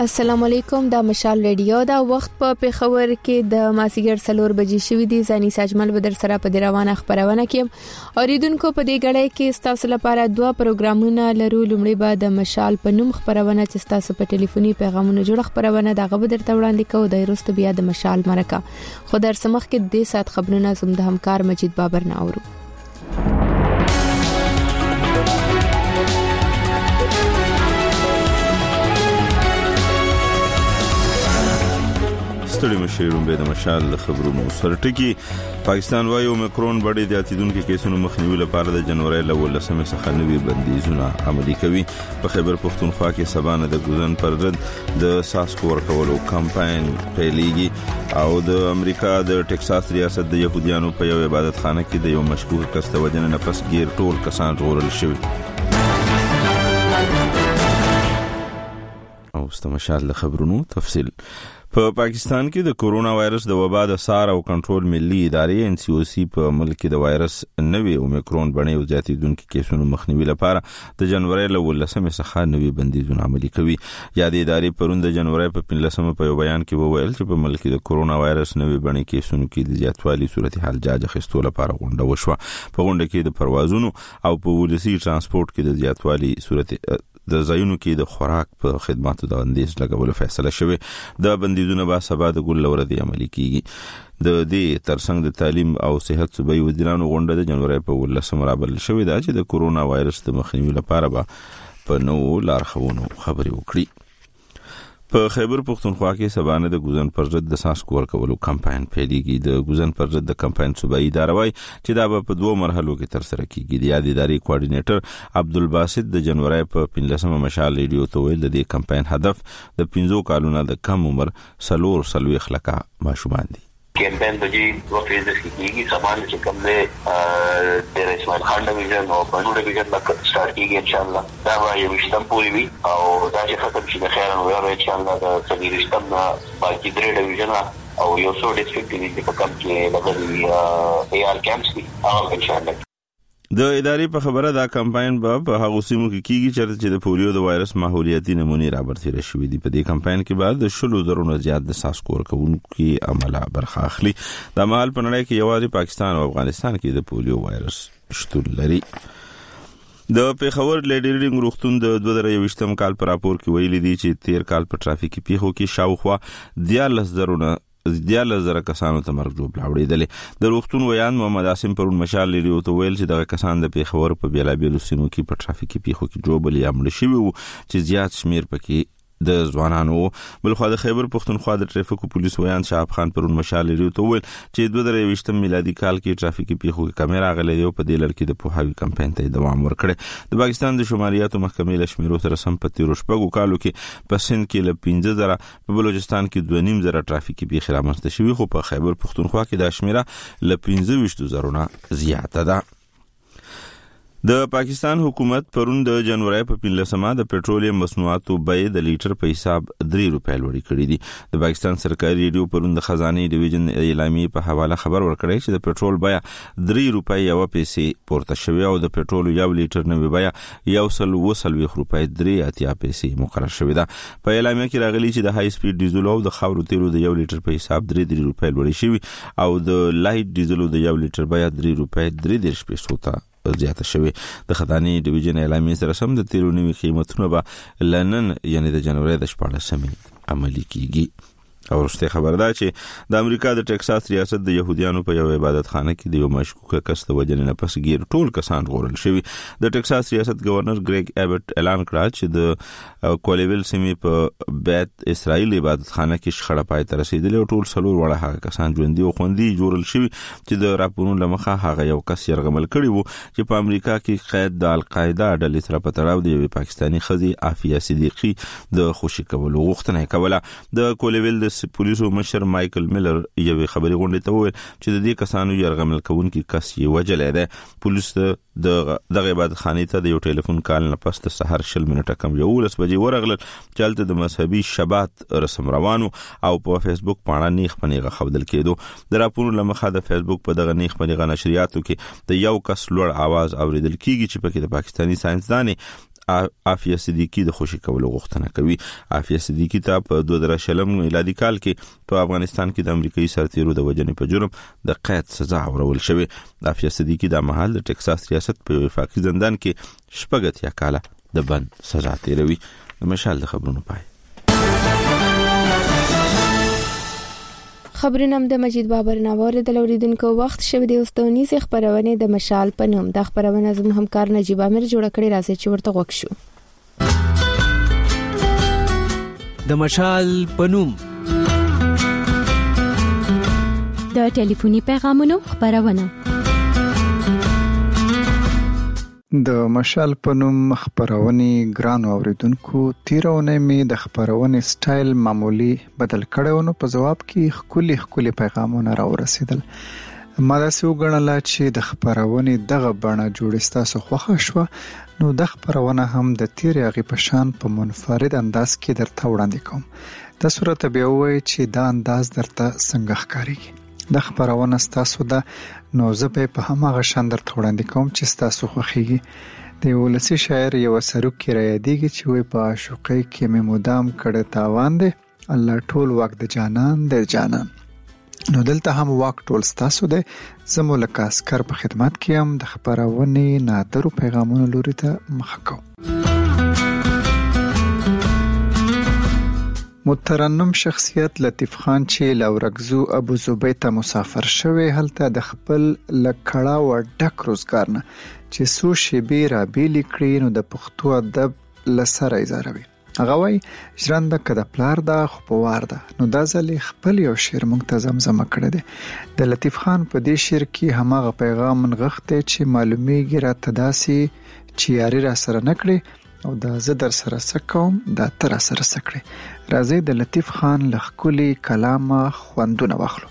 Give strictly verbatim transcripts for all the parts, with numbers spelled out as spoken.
السلام علیکم، دا مشال ریډیو دا وخت په پیښور کې د ماسیګر سلور بجې شوې دي. زاني ساجمل بدر سره په روانه خبرونه کې اوریدونکو په دې غړې کې ستاسو لپاره دوه پروګرامونه لرو. لومړی به د مشال په نوم خبرونه چې ستاسو په ټلیفوني پیغامونو جوړ خبرونه دا غو درته وړاندې کوو. د وروسته بیا د مشال مرکه خو در سمخ کې د سات خبرونه زم د همکار مجید بابر نه اورو. ستړي مشرون به د مشال خبرونو سره ټکی. پاکستان وايي اومیکرون بډې د اتیدونکو کیسونو مخنیوي لپاره د جنوري ل ولسمه څخه نوي بندیزونه عملي کوي. په خیبر پختونخوا کې سبانه د ګوزن پر ضد د ساسکو ورکولو کمپاین پیلېږي او د امریکا د ټکساس ریاست د يهوديانو په یو عبادت خانه کې د یو مشکوک کس د وجنه نفس ګیر ټول کسان ژغورل شوي. او ستمشال خبرونو تفصیل. په پاکستان کې د کورونا وایرس د وبا د سار او کنټرول ملي ادارې ان سی او سی په ملک کې د وایرس نوې اومیکرون بڼې او زیاتېدونکو کیسونو مخنیوي لپاره د جنوري ل ولسمه څخه نوې بندیزونه عملي کوي. یا د ادارې پرون د جنوري په پنځلسمه په بیان کې وویل چې په ملک کې د کورونا وایرس نوې بڼې کیسونو کې د زیاتوالي صورتحال جاج اخیستو لپاره غونډه وشوه. په غونډه کې د پروازونو او په ولسی ترانسپورت کې د زیاتوالي صورت د ځایونو کې د خوراک په خدماتو د بندیز لګولو فیصله شوه. د بندیزونه به سبا د ګل لوري عملي کیږي. د دې ترڅنګ د تعلیم او صحت صوبایي وزیرانو غونډه د جنوري په ولسمه رابل شوې ده چې د کورونا وایرس د مخنیوي لپاره به په نو لارښوونو خبرې وکړي. په خیبر پختونخوا کې سبانه د ګوزن پر ضد د ساسکو ورکولو کمپاین پیلېږي. د ګوزن پر ضد د کمپاین صوبایي اداره وايي چې دا په دوه مرحلو کې تر سره کیږي. د یاد ادارې کوارډینیټر عبدالباسط د جنوري په پنځلسمه مشال ریډیو ته ویل د دې کمپاین هدف د پنځو کالونو د کم عمر سلور سلوي خلکا ماشومان دي. کمپاین د دې دوه فیزز کې کیږي. سبانه چې کوم له د اسماعیل خان ډیویژن او بنو ډیویژن تک سٹارټ کیږي ان شاء الله. دا به یو وشتم پوری وي او دا چې ختم شي د خیر نو یو ان شاء الله د سړي رښتم باقي درې ډیویژن او یو څو ډیسټریکټ دي په کوم کې لګي ای آر کیمپس دي او ان شاء الله د ادارې په خبره دا کمپاین به په هغه سیمو کې کیږي چې د پولیو د وایرس ماحولیاتي نمونې رابرتيره شوې دي. په دې کمپاین کې بعد د شلو درونو زیات د ساسکو ورکوونکو عمله برخه اخلي. د مال په نړۍ کې یوازې پاکستان او افغانستان کې د پولیو وایرس شتون لري. د پیښور لیډرینګ روغتون د دوه زره یوویشتم کال پر راپور کې ویلي دي چې تیر کال په ټرافیکي پیښو کې شاوخوا دیارلس درونه دیاله زره کسانو ته مرګ جوړ لاوړېدل. د روغتون ویان محمد عاصم پرون مشال لري او ویل چې دغه کسان د پیښور په بیلابیلو سیمو کې په ټرافیکي پیښو کې جوړ یا مړ شوي وو چې زیات شمیر پکې د ځوانانو. بلخو د خیبر پختونخوا د ټریفیکو پولیس ویان شعب خان پرون مشال لري او ویل چې دوه زره یوویشتم میلادي کال کې ټرافیکي پیښو کې کیمرا غلې دی او په دې لړ کې د پوهاوی کمپاین ته دوام ورکړي. د پاکستان د شمالیاتو محکمې له شمیرو سره سمپتی روشپګو کالو کې په سند کې ل پنځه زره، په بلوچستان کې دوه نیم زره ټرافیکي پیښې رامنځته شوي خو په خیبر پختونخوا کې د شمیره ل پنځه ویشت زرونه زیاته ده. د پاکستان حکومت پرون د جنوري په پنځلسمه د پټرولیم مصنوعاتو بیه د لیټر په حساب درې روپۍ لوړې کړې دي. د پاکستان سرکاري ریډیو پرون د خزانه ډیویژن اعلامیې په حواله خبر ورکړی چې د پټرول بیه درې روپۍ یو پیسې پورته شوې او د پټرول یو لیټر نوې بیه یو سل وسلويخ روپۍ درې اتیا پیسې مقرر شوې ده. په اعلامیه کې راغلي چې د های سپیډ ډیزل او د خاورو تیلو د یو لیټر په حساب درې درې روپۍ لوړې شوې او د لایټ ډیزل د یو لیټر بیه درې روپۍ درې دېرش پیسو ته زیاته شوی. د خداني ډیویژن اعلامیې سره سم د تیرو نوي قیمتونو به لنن یعنی د جنوري د شپاړلسمې عملي کیږي. او ورسته خبر ده چې د امریکا د ټکساس ریاست د يهوديانو په یو عبادت خانه کې د یو مشکوک کس د وجنې نه پس ګیر ټول کسان ژغورل شوي. د ټکساس ریاست گورنر ګریګ ایبټ اعلان کړ چې د کولیویل سیمې په بیت اسرائیل عبادت خانه کې شخړه پای ته رسیدلې او ټول سلور وړه هغه کسان ژوندۍ او خوندي جوړل شوي چې د راپورونو لمخه هغه یو کس يرغمل کړی وو چې په امریکا کې قید د القاعده ډلې سره په تړاو دی. یو پاکستانی خزي عافیه صدیقی د خوشی کولو غوښتنه کوله. د کولیویل د پولیسو مشر مایکل میلر یو خبري غونډه ته وویل چې د دې کسانو يرغمل کوونکي کس یې وجلې ده. پولیس د دغه عبادت خانې ته د یو ټلیفون کال نه پس د سحر شل منټه کم یو لس بجې ورغلل چې هلته د مذهبي شبات رسم روانو او په فیسبوک باندې نیخ پنیغه خودل کېدو. د راپورونو لمخه د فیسبوک په دغه نیخ پنیغه نشریاتو کې د یو کس لوړ आवाज اوریدل کیږي چې پکې د پاکستانی ساينسدان عافیه صدیقی د خوشی کولو غوښتنه کوي. عافیه صدیقی ته په دوه زره شلم میلادي کال کې په افغانستان کې د امریکایي سرتیرو د وژنې په جرم د قید سزا ورول شوې. عافیه صدیقی د مهال د ټکساس ریاست په وفاقي زندان کې شپږ اتیا کاله د بند سزا تیروي. د مشال د خبرونو پای. خبرونه د مجید بابر ناوړه د لوریدونکو وخت شوه د اوستونی سي خبرونه د مشال په نوم د خبرونه زموږ همکار نجیب امیر جوړ کړی راځي چې ورته وښ شو. د مشال په نوم د ټلیفوني پیغامونو خبرونه د مشال په نوم خبرونه ګران اوریدونکو تیرونه می د خبرونه سټایل معمولی بدل کړو نو په جواب کې خولي خولي پیغامونه را ورسېدل. ما دا سو غنل چې د خبرونه دغه بڼه جوړستا سو خوښه شو نو د خبرونه هم د تیر هغه په شان په منفرد انداز کې درته وړاندې کوم. د صورت به وای چې دا انداز درته څنګه ښکاري. د خبرونه ستاسو ده نو زه په هماغه شان درته وړاندې کوم چې ستاسو خوښيږي. د ولسی شاعر یو سروک کې را یادېږي چې وای په عاشقۍ کې مې مدام کړه تاوان دی الله ټول واک د جانان د جانان. نو دلته هم واک ټول ستاسو دی. زمو لکه اسکر په خدمت کې هم د خبرونه نادرو پیغامونو لوري ته مخه کوم. مترنم شخصیت لطیف خان چې لورګزو ابو زبید ته مسافر شوی هلته د خپل لکړه و ډک روزګار نه چې سو شی به را بیل کړي نو د پښتو ادب لسره ایزاروي. هغه وای ژوند کده پلار دا خپوار ده نو دا ځلې خپل یو شعر مونږ ته زمزمه کړی دی. د لطیف خان په دې شعر کې هماغه پیغام منغخته چې معلومیږي را تداسي چې یاري را سره نکړي او دا زه در سره سکوم دا تر سره سکړي. راځي د لطیف خان لخکولي کلامه خوندونه واخلو.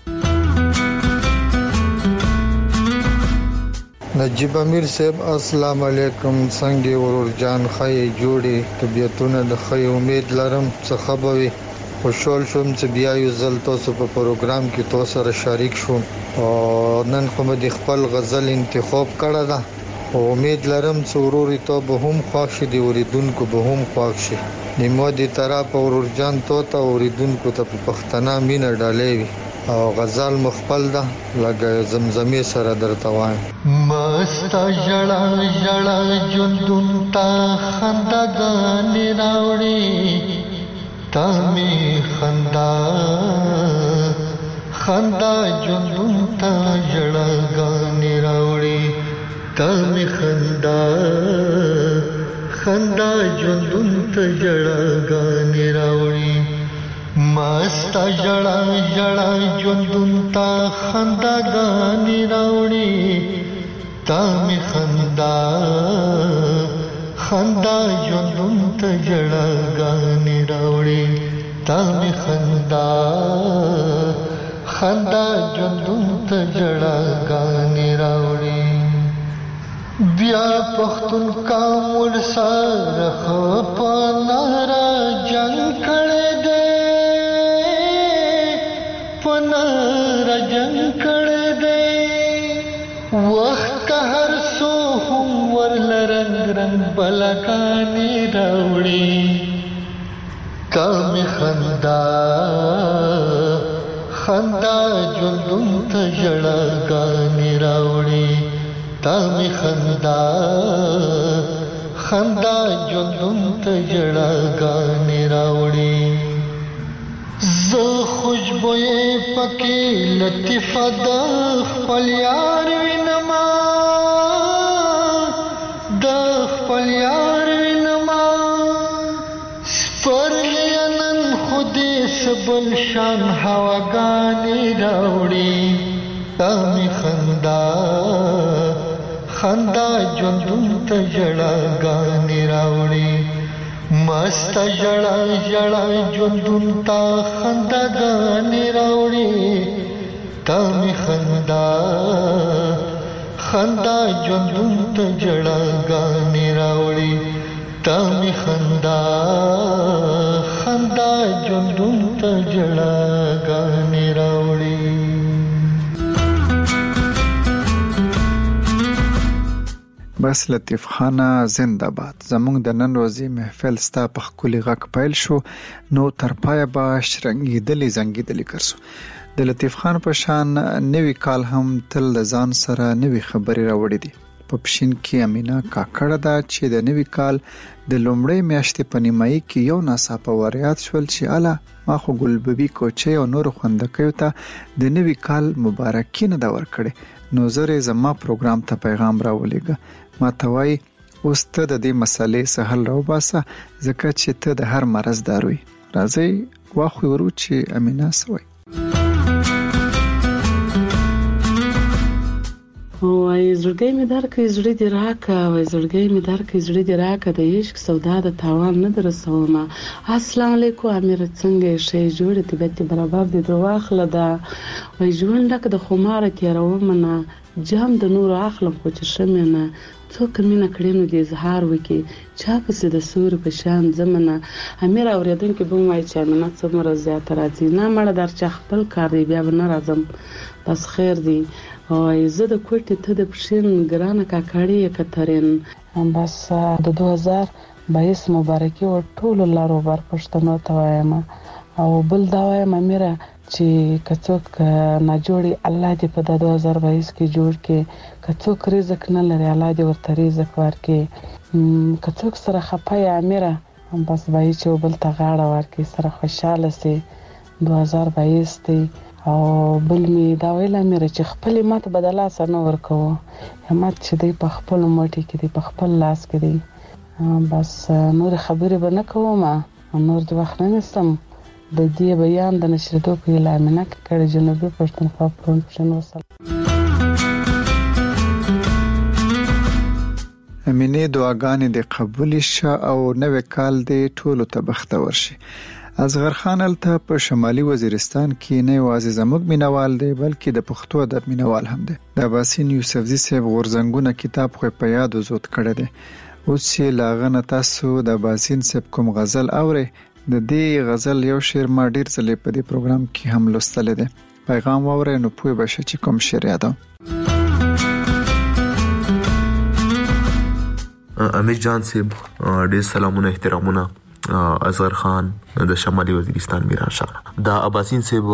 نجیب امیر صاحب السلام علیکم. څنګه ورور جان خای جوړي طبيعتونه د خای امید لرم څه خبري خوشحال شوم چې بیا یو ځل تاسو په پروګرام کې تاسو سره شریک شوم او نن کوم د خپل غزل انتخاب کړه ده. امید لرم چې وروري ته به هم خوښ دي اوریدونکو به هم خوښ شي. نیمه دي طرف ورور جان ته ته اوریدونکو ته په پښتنه مینه ډالې وي او غزل مخبل ده لګ زمزمه سره درته وایم. مست جړا جړا جوندون تا خندګان راوړي تا می خندا خندا جوندون تا جړاګان راوړي تا می خندا خندا جوندون ته جړاګانې راوړي مست جړا جړا جوندون ته خنداګانې راوړي تا می خندا خندا جوندون ته جړاګانې راوړي تا می خندا خندا جوندون ته جړاګانې راوړي. بیا پختون کامل سره خپنارا جنگ کړه دې پنارا جنگ کړه دې وخت هر سو هم ورل رنگ رنگ بلکانی راوړي کام خندا خندا جوندون ته جړاګانې راوړي تا می خندا خندا جوندون ته جړاګانې راوړي. زه خوشبوې پکې لطیفه د خپل یار وینما د خپل یار وینما سپرلی نن خودی سبل شان هواګانې راوړي تا می خندا خندا جوندون ته جړاګانې راوړي مست جړا جړا جوندون ته خنداګانې راوړي تا می خندا خندا جوندون ته جړاګانې راوړي تا می خندا خندا جوندون ته جړاګانې راوړي. بس لطیف خانه زنده‌باد. زموږ د نن ورځې محفل ستا په ښکلي غږ پیل شو، نو تر پایه به شرنګېدلې زنګېدلې کرسو. د لطیف خان په شان نوی کال هم تل د ځان سره نوی خبرې راوړي دي. په پښین کې امینا کاکړه ده چې د نوی کال د لومړۍ میاشتې په نیمایي کې یو ناڅاپه وریاد شول چې اله ما خو ګلببي کوچې او نور خوندکیو ته د نوی کال مبارکي نه ده ورکړې، نو زه زما پروګرام ته پیغام راولېږه. ما ته وایي اوس ته د دې مسالې څه حل راوباسه ځکه چې ته د هر مرض داروي. راځئ واخلو ورو چې امینا څه وایي. وای زړګی مې درکې زړه دې راکه، وای زړګی مې درکې زړه دې راکه، د عشق سودا د تاوان نه درسومه. السلام علیکم امیر، څنګه یې؟ ښه جوړې طبیعت برابر دې دواخله ده. وای ژوند لکه د خماره تېرومه نه، جام د نور اخلم خو چې شمه نه. څوک مینه کړي نو دې اظهار وکي، چا پسې د سوري په شان زمنه. امیر اوریدونکو به وای چې امینه څومره زیات راځي، نه مړه در چا خپل کار دی بیا نه راځم، بس خیر دی. وای زه د کوټې ته د پښین ګرانه کاکړی کترین، بس د دوه هزار بایس مبارکي او ټول لارو بار پښتنو ته وایم. او بل دا وایم امیر چې کڅوک نه جوړي الله دې په دوه هزار بایس کې جوړ کې، کڅوک رزق نه لري الله دې ورته رزق ورکړي، کڅوک سره خپای امیر بس بای چې بل ته غاړه ورکړي سره خوشاله سي. دوه هزار بایس دی او بل می دا ویل امیر چې خپل مات بدلا سره ورکو، همت چې دی په خپل موټي کې دی په خپل لاس کې دی. بس نور خبرې به نه کوم، نور د وخت نه نسم. د دې بیان د نشریدو په اعلانونه کې کړي جنوبي پښتونخوا پروینشن وصل. امینه دعاګانې د قبول شه او نوې کال دې ټولو ته بختور شي. اصغر خان الته په شمالي وزیرستان کې نه یوازې زموږ مینوال دی بلکې د پښتو ادب مینوال هم دی. د باسین یوسفزي صاحب غورزنګونه کتاب خو په یاد وزود کړی دی. اوس چې لاغنه تاسو د باسین صاحب کوم غزل اوري، د دې غزل یو شعر ما ډیر ځلې په دې پروګرام کې هم لوستل دي. پیغام واورئ نو پوه بشئ چې کوم شعر یادوم. امیر جان صاحب ډیر سلامونه احترامونه. اصغر خان د شمالي وزیرستان میران شاه دا اباسین صاحب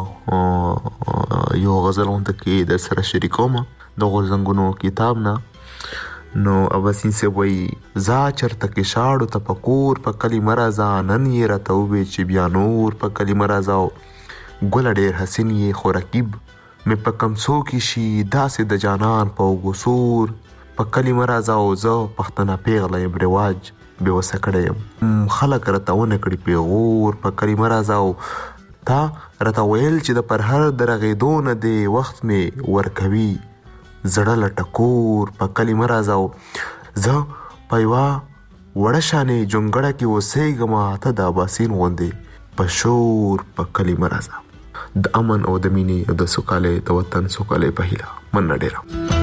یو غزل اونته کې د سره شریکوم د غورزنګونو کتاب نه. نو اباسین صاحب وی زا چرته کې شاړو ته پکور په کلی مرزا نن یې راتوبې چې بیا نور په کلی مرزا ګل ډېر حسین یې خو رقیب مې په کمسو کې شي داسې د جانان په وګسور په کلی مرزا او زه پښتنه پیغله یم رواج به وسکړې خلک راتاونه کړي پیغور په کلی مرزا تا راته ویل چې د پر هر درغې دون دی وخت می ورکوي زړه لټکور په کلی مرزاو زه پایوا وړشانې جونګړه کې اوسېګما ته د اباسین غوندې پشور په کلی مرزا د امن او د مینې او د سوکاله د وطن سوکاله په هیله من ډېر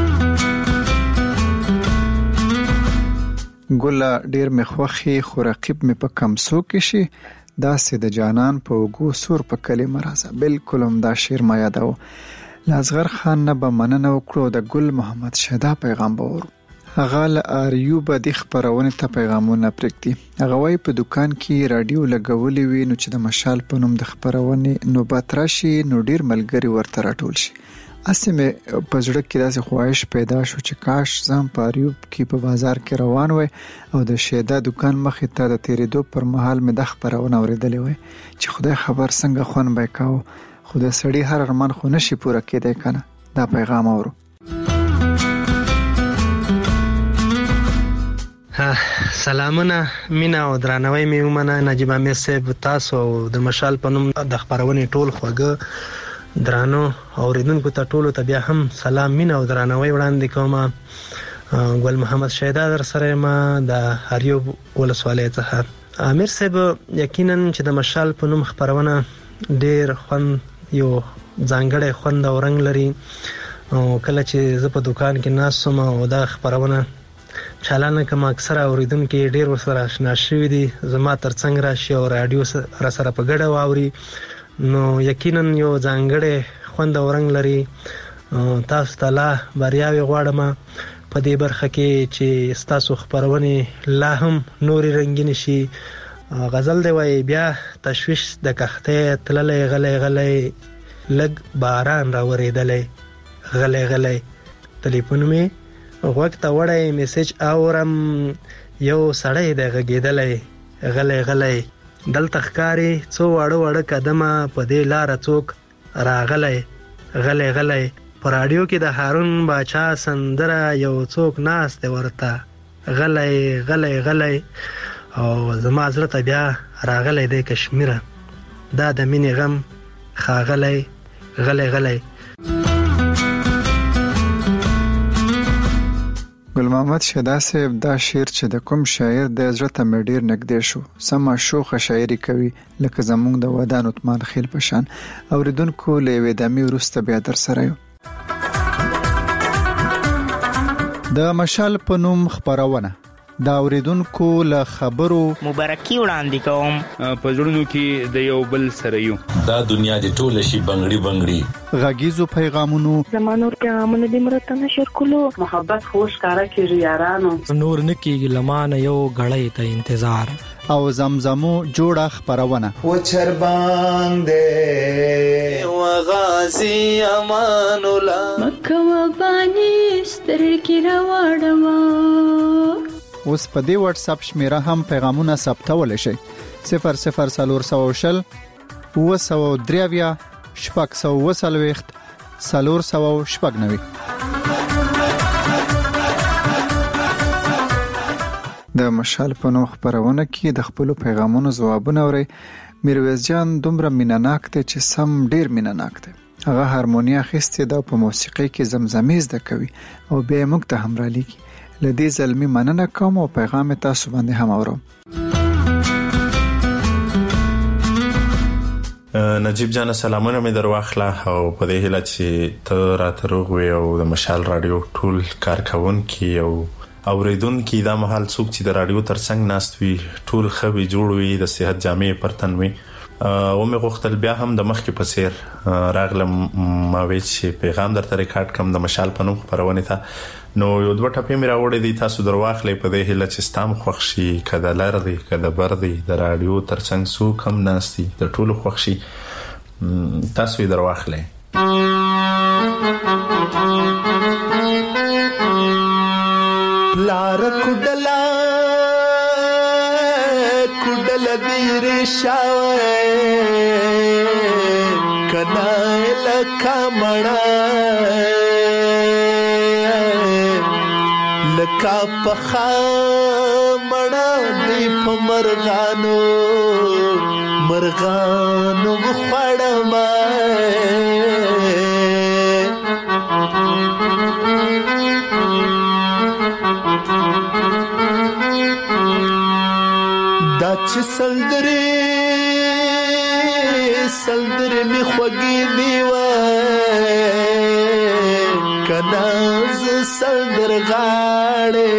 ګل ډېر مخوخي خو رقیب مې په کمسو کې شي داسې د جانان په وګو سور په کلی مرزا. بالکل هم دا شعر ما یادو. اصغر خان نه به مننه وکړو د ګل محمد شهدا پیغام باور. هغه ل اریوب د خبرونه ته پیغامونه پرېږدي. هغه وايي په دکان کې رادیو لګولې وي نو چې د مشال په نوم د خبرونه نوبت راشي نو ډیر ملګری ورته راټول شي. اسمه په ځړک کې داسې خواهش پیدا شو چې کاش زم په اریوب کې په بازار کې روان وای او د شهدا دکان مخې ته د تیرېدو پر مهال مې د خبرونه اوریدلې وای چې خدای خبر څنګه خون به کاو خدای سړی هر ارمان خو نشي پوره کېدای کنه. دا پیغام اورو. سلامونه مینا او درناوی مې ومنه نجیب امیر صاحب تاسو او د مشال په نوم د خبرونه ټول خوګه درانو اوریدونکو ته ټولو ته بیا هم سلام مینا او درناوی وړاندې کوم. ګل محمد شهدا در سره ما د اریوب ولسوالۍ څخه. امیر صاحب یقینا چې د مشال په نوم خبرونه ډیر خون یو ځانګړی خوند او رنگ لري او کله چې زه په دکان کې ناسم او دا خبرونه چالانه کوم اکثر اوریدونکو ډیر ورسره آشنا شوي دي زما ترڅنګ راشي او رادیو را سره په ګډه واوري نو یقینا یو ځانګړی خوند او رنگ لري. تاسو ته لا بریاوي غواړم په دې برخه کې چې ستاسو خبرونه لا هم نوري رنگین شي. غزل دی وای بیا تشويش د کخته تللې غلې غلې لګ باران را ورېدلې غلې غلې. ټلیفون می وخت وړای میسج اورم یو سړی د غږیدلې غلې غلې دل تخکاری څو وړو وړو قدمه په دې لار څوک راغلې غلې غلې. پر رادیو کې د هارون باچا سندره یو څوک ناس دی ورته غلې غلې غلې او زما زړه ته بیا راغلې د کشمیره دا د مینې غم خاغلې غلې غلې. ګل محمد شدا صاحب دا شعر چې د کوم شاعر د زړه ته مې ډیر نږدې شو. سما شوخه شاعري کوي لکه زمونږ د ودان عثمان خیل پشان. اوریدونکو له وېدامي وروسته بیا در سره یو. د مشال په نوم خبرونه دا اوریدونکو له خبرو مبارکي وړاندې کوم. په ژوندونو کې د یو بل سره یو دا دنیا د ټول شي بنگړي بنگړي غږیزو پیغامونو زمانور پیغامونه د مرته نشر کولو محبت خوش کارا کیږي یارانو نور نکیږي لمانه یو غړې ته انتظار او زمزمو جوړه خبرونه و چربان دې و غازی امان الله مکه و بانی ستر کی راوړم. اوس په دې واتس اپ شمیره هم پیغامونه ثبتول شي صفر صفر سلور سو شل و سو دریویا شپږ سو وسلويخت سلور سو شپږ نوي. د مشال په نوم خبرونه کې د خپل پیغامونو ځوابونه اوري. میرویس جان دومره مینناک ته چې سم ډیر مینناک ته هغه هارمونیا خسته د په موسیقي کې زمزمې زده کوي او به موږ ته هم را لیکي. لدی زلمی مننه کوم او پیغام تاسو باندې هم اورم. نجیب جان سلامونه مې درواخله او په دې هیله چې ته راته روغ وې او د مشال رادیو ټول کارکونکي او اوریدونکي دا مهال څوک چې د رادیو ترڅنګ ناست وي ټول خوي جوړ وي د صحت جامې پرتن وي. او مې غوښتل بیا هم د مخکې په څیر راغلم ما وی چې پیغام درته ریکارډ کم د مشال په نوم خبرونه ته. نو یو دوه ټپې مې راوړې دي تاسو درواخلې په دې هیله چې ستام خوښ شي کده لر دی کده بر دی د رادیو ترڅنګ سو کم ناشتي د ټولو خوښ شي تاسو یې درواخلې. لار کډلا کډل دیر شاوه کنا لکا مړه لکا پخا مړه دی په مرغانو مرغانو وخړم دا چې سلدرې سلدرې می خوږې دیوه کناز سلدر غاړې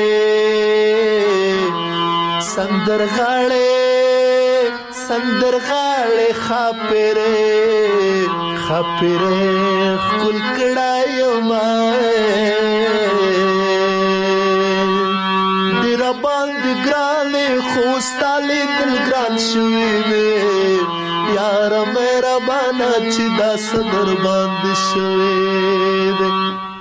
سندر غاړې سندر غاړې خاپرې خاپرې خپل کړایو ما ډیر باندې ګرانې خوستالې دل ګران شوې دې یار مهربانه چې دا صدر باندې شوې دې.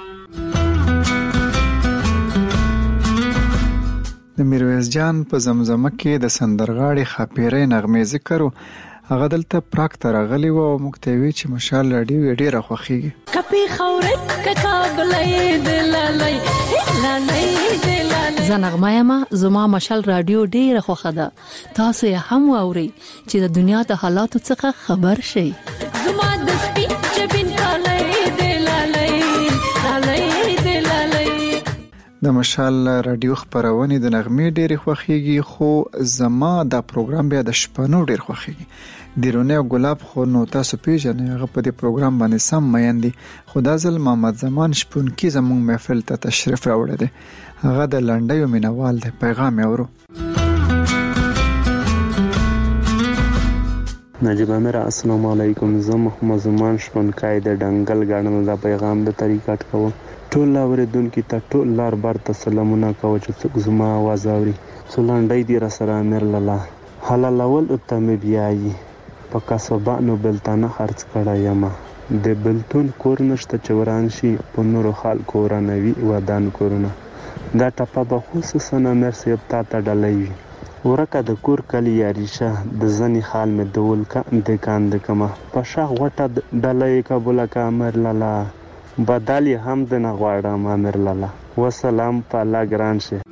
د میرویس جان په زمزمه کې د سندرغاړي خاپیرې نغمې ذکر هغه دلته پراک ته راغلی و او موږ ته وی چې مشال راډیو ډیره خوښیږي. کپی خورې ککابلې دلالای لالای دلالای زنغمه ما زما مشال راډیو ډیره خوښه ده. تاسو یې هم واوري چې د دنیا د حالاتو څخه خبر شئ. زما د سپین جبین کالای دلالای لالای دلالای. د مشال راډیو خبرونه د نغمې ډېر خوښيږي خو زما دا پروګرام بیا د شپنو ډېر خوښيږي. دیرونه ګلاب خو نو تاسو پیژنئ هغه په دې پروګرام باندې سم میندي. خدا ځل محمد زمان شپون کې زموږ محفل ته تشریف راوړی دی. هغه د لنډیو مینوال دی. پیغام اورو. نجیب امیر السلام علیکم. زه محمد زمان شپونکای د ډنګل ګاڼو د پیغام د طریقات کوم. ټول اوریدونکو ته ټول لار بر ته سلامونه کوم چې څوک زما आवाज اوري. څولانډای دی را سره امیر لاله حلال اول ته مې بیاي په کسبانو بلتانه خرڅ کړه یما د بلتون کور نشته چوران شي په نورو خلکو رانوي ودان کورونه. دا ټپه به خصوصا امیر صاحب ته ته ډلوي. ورکه د کور کلی یاریشه د زنی حال مې دول کا د کاند کما په شاغ وټه ډلې قبول کا امر لالا بدالي هم د نغواړم امر لالا. والسلام په الله ګران شه.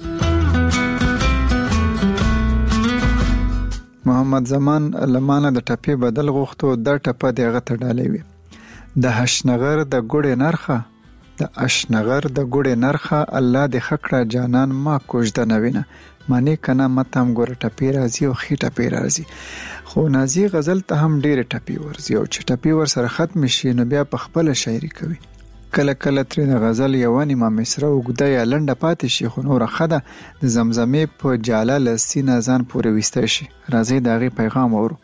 محمد زمان لمانه د ټپې بدل غوښتو د ټپه دغه ته ډالې وي. د هشنغر د ګوړې نرخه د اشنغر د ګوړې نرخه الله د خکړه جانان ما کوجده نوینه معنی کنه متام ګور ټپی راځي او خې ټپی راځي. خو نازي غزل ته هم ډېر ټپی ورځي او چې ټپی ور سره ختم شي نو بیا په خپل شاعري کوي. کله کله تر د غزل یو نیمه مصره وګده یا لنډه پاتې شي خو نور خده د زمزمې په جاله لسینه ځان پورې وسته شي. راځي دغه پیغام اورو.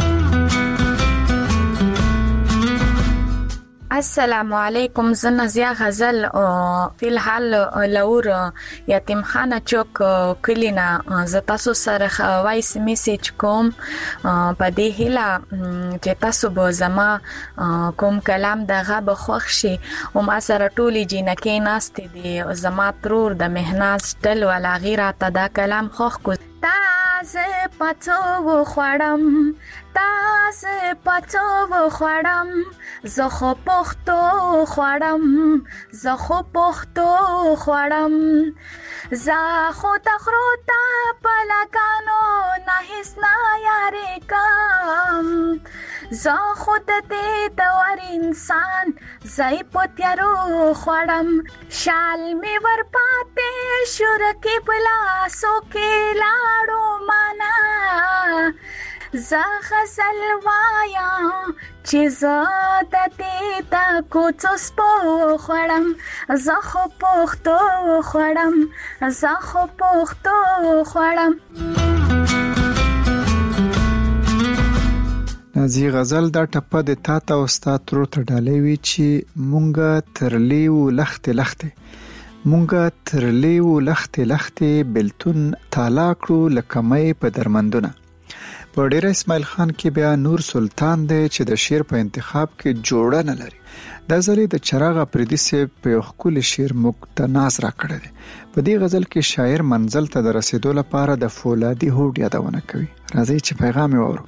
السلام علیکم. زه نازیه غزل فی الحال لور یتیم خانه چوک کلینا ز تاسو سره وایس میسج کوم په دې هیله چې تاسو به زما کوم کلام دغه بخښ شي او ما سره ټولې جنکې ناستې دي زما ترور د مهناز ټل ولا غیره ته دا کلام خوښ کو. تازه پاتو خوړم تازه پاتو خوړم زه خو پختو خوړم زه خو پختو خوړم زه خو تخرو ته پلکانو نه هیڅ نه یاري کم زه خود دې د ور انسان زای پتیارو خوړم شال می ور پاتې شور کې بلا سو کې لاړو مانا زه غزل وایا چې زه د دې د کوڅو سپو خوړم زه خو پختو خوړم زه خو پختو خوړم. نازي غزل دا ټپه د تا ته او ستا ترور ته ډالې وي چې مونږه ترلیو لخت لخت مونږه ترلیو لخت لخت بلتون تالا کړو لکه مې په درمندونه. په ډیر اسماعیل خان کې بیا نور سلطان دی چې د شعر په انتخاب کې جوړه نه لري. دا ځلې د چراغ پردي سه په خپل شعر مقتناز را کړی دی. په دې غزل کې شاعر منزل ته د رسیدو لپاره د فولادي هوډ یادونه کوي. راځي چې پیغام وورو.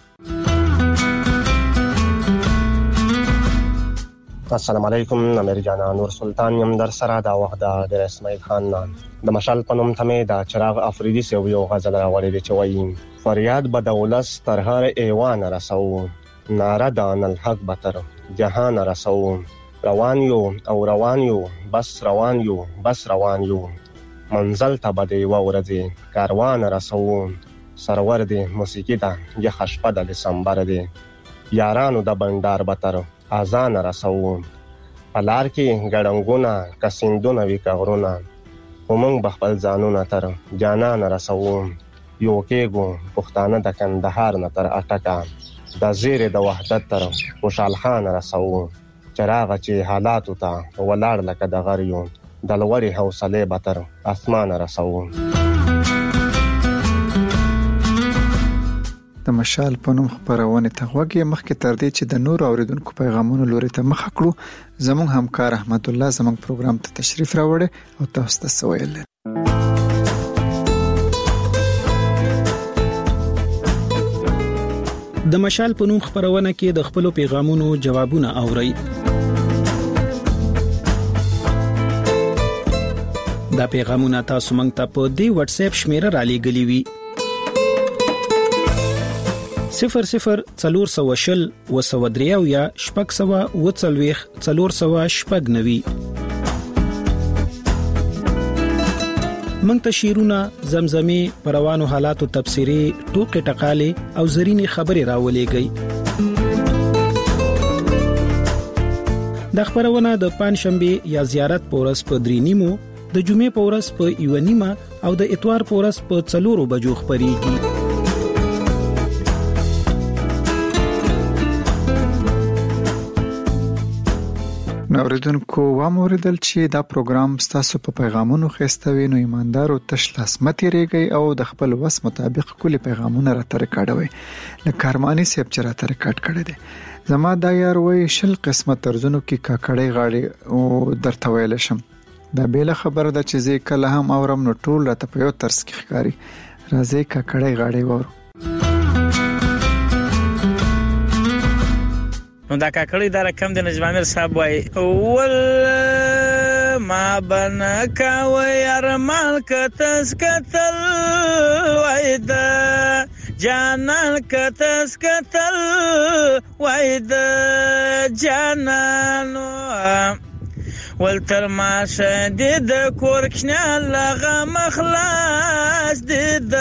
السلام علیکم. امیر جانا نور سلطان یم در سره دا وخت د اسماعیل خان نام د مشال پنوم ته د چراغ افریدي سه یو غزل راوړی دی چې وایي فریاد به د ولس تر هر ایوان رسو ناره دان الحق بتر جهان رسو روان یو او روان یو بس روان یو بس روان یو منزل ته به دی ورځي کاروان رسو سرور دی موسیقي دا یخ شپه د دسمبر دی یارانو د بندر بتر اذان رسو پلار کې ګړنګونه کسندونه وی کغرونه ومنګ بخپل ځانونه تر جانان رسو یو کېګو پښتانه د کندهار نه تر اټکا د زیر د وحدت تر خوشحال خان رسو چراغ چې حالات ته ولاړ لکه د غریو د لوري حوصله بتر اسمان رسو. د مشال په نوم خبرونه ته وګي مخکې تر دې چې د نور اوریدونکو پیغامونو لوري ته مخ کړو زموږ همکار احمد الله زموږ پروګرام ته تشریف راوړی او تاسو ته سوال د مشال په نوم خبرونه کې د خپل پیغامونو جوابونه اوري. دا پیغامونه تاسو مونږ ته په دی واتس اپ شمیره را لېږلي وي صفر صفر څلور سوه شل وسوه درې اویا شپږ سوه اوه څلوېښت څلور سوه شپږ نوي. موږ ته شعرونه، زمزمې، په روانو حالاتو تبصرې، ټوکې ټقالې او زرینې خبرې راولېږئ. دا خبرونه د پنځشنبه یا زیارت په ورځ په درې نیمو، د جمعې په ورځ په یو نیمه او د اتوار په ورځ په څلورو بجو خبرېږي. اوریدونکو واموریدل چې دا پروګرام ستاسو په پیغامونو خستوي نو ایماندارو تش لاس متیریږي او د خپل وس مطابق کلی پیغامونه راته ریکارډوي لکه ارمانی سیب چې راته ریکارډ کړی دی. زما دا یار وای شل قسمه طرزونو کې کاکړی غاړي او درته ویل شم. دا بیل خبر ده چې زه کله هم اورم نو ټول راته په یو ترس کې ښکاری. راځي کاکړی غاړي وورو. نو دا کاکړی دا رقم د نجمامیر صاحب وای اول ما بن کاوي ارمان کتس کتل وای دا جانان کتس کتل وای دا جانانو ولتر ما شدید کورکشنا لغا مخلاص دید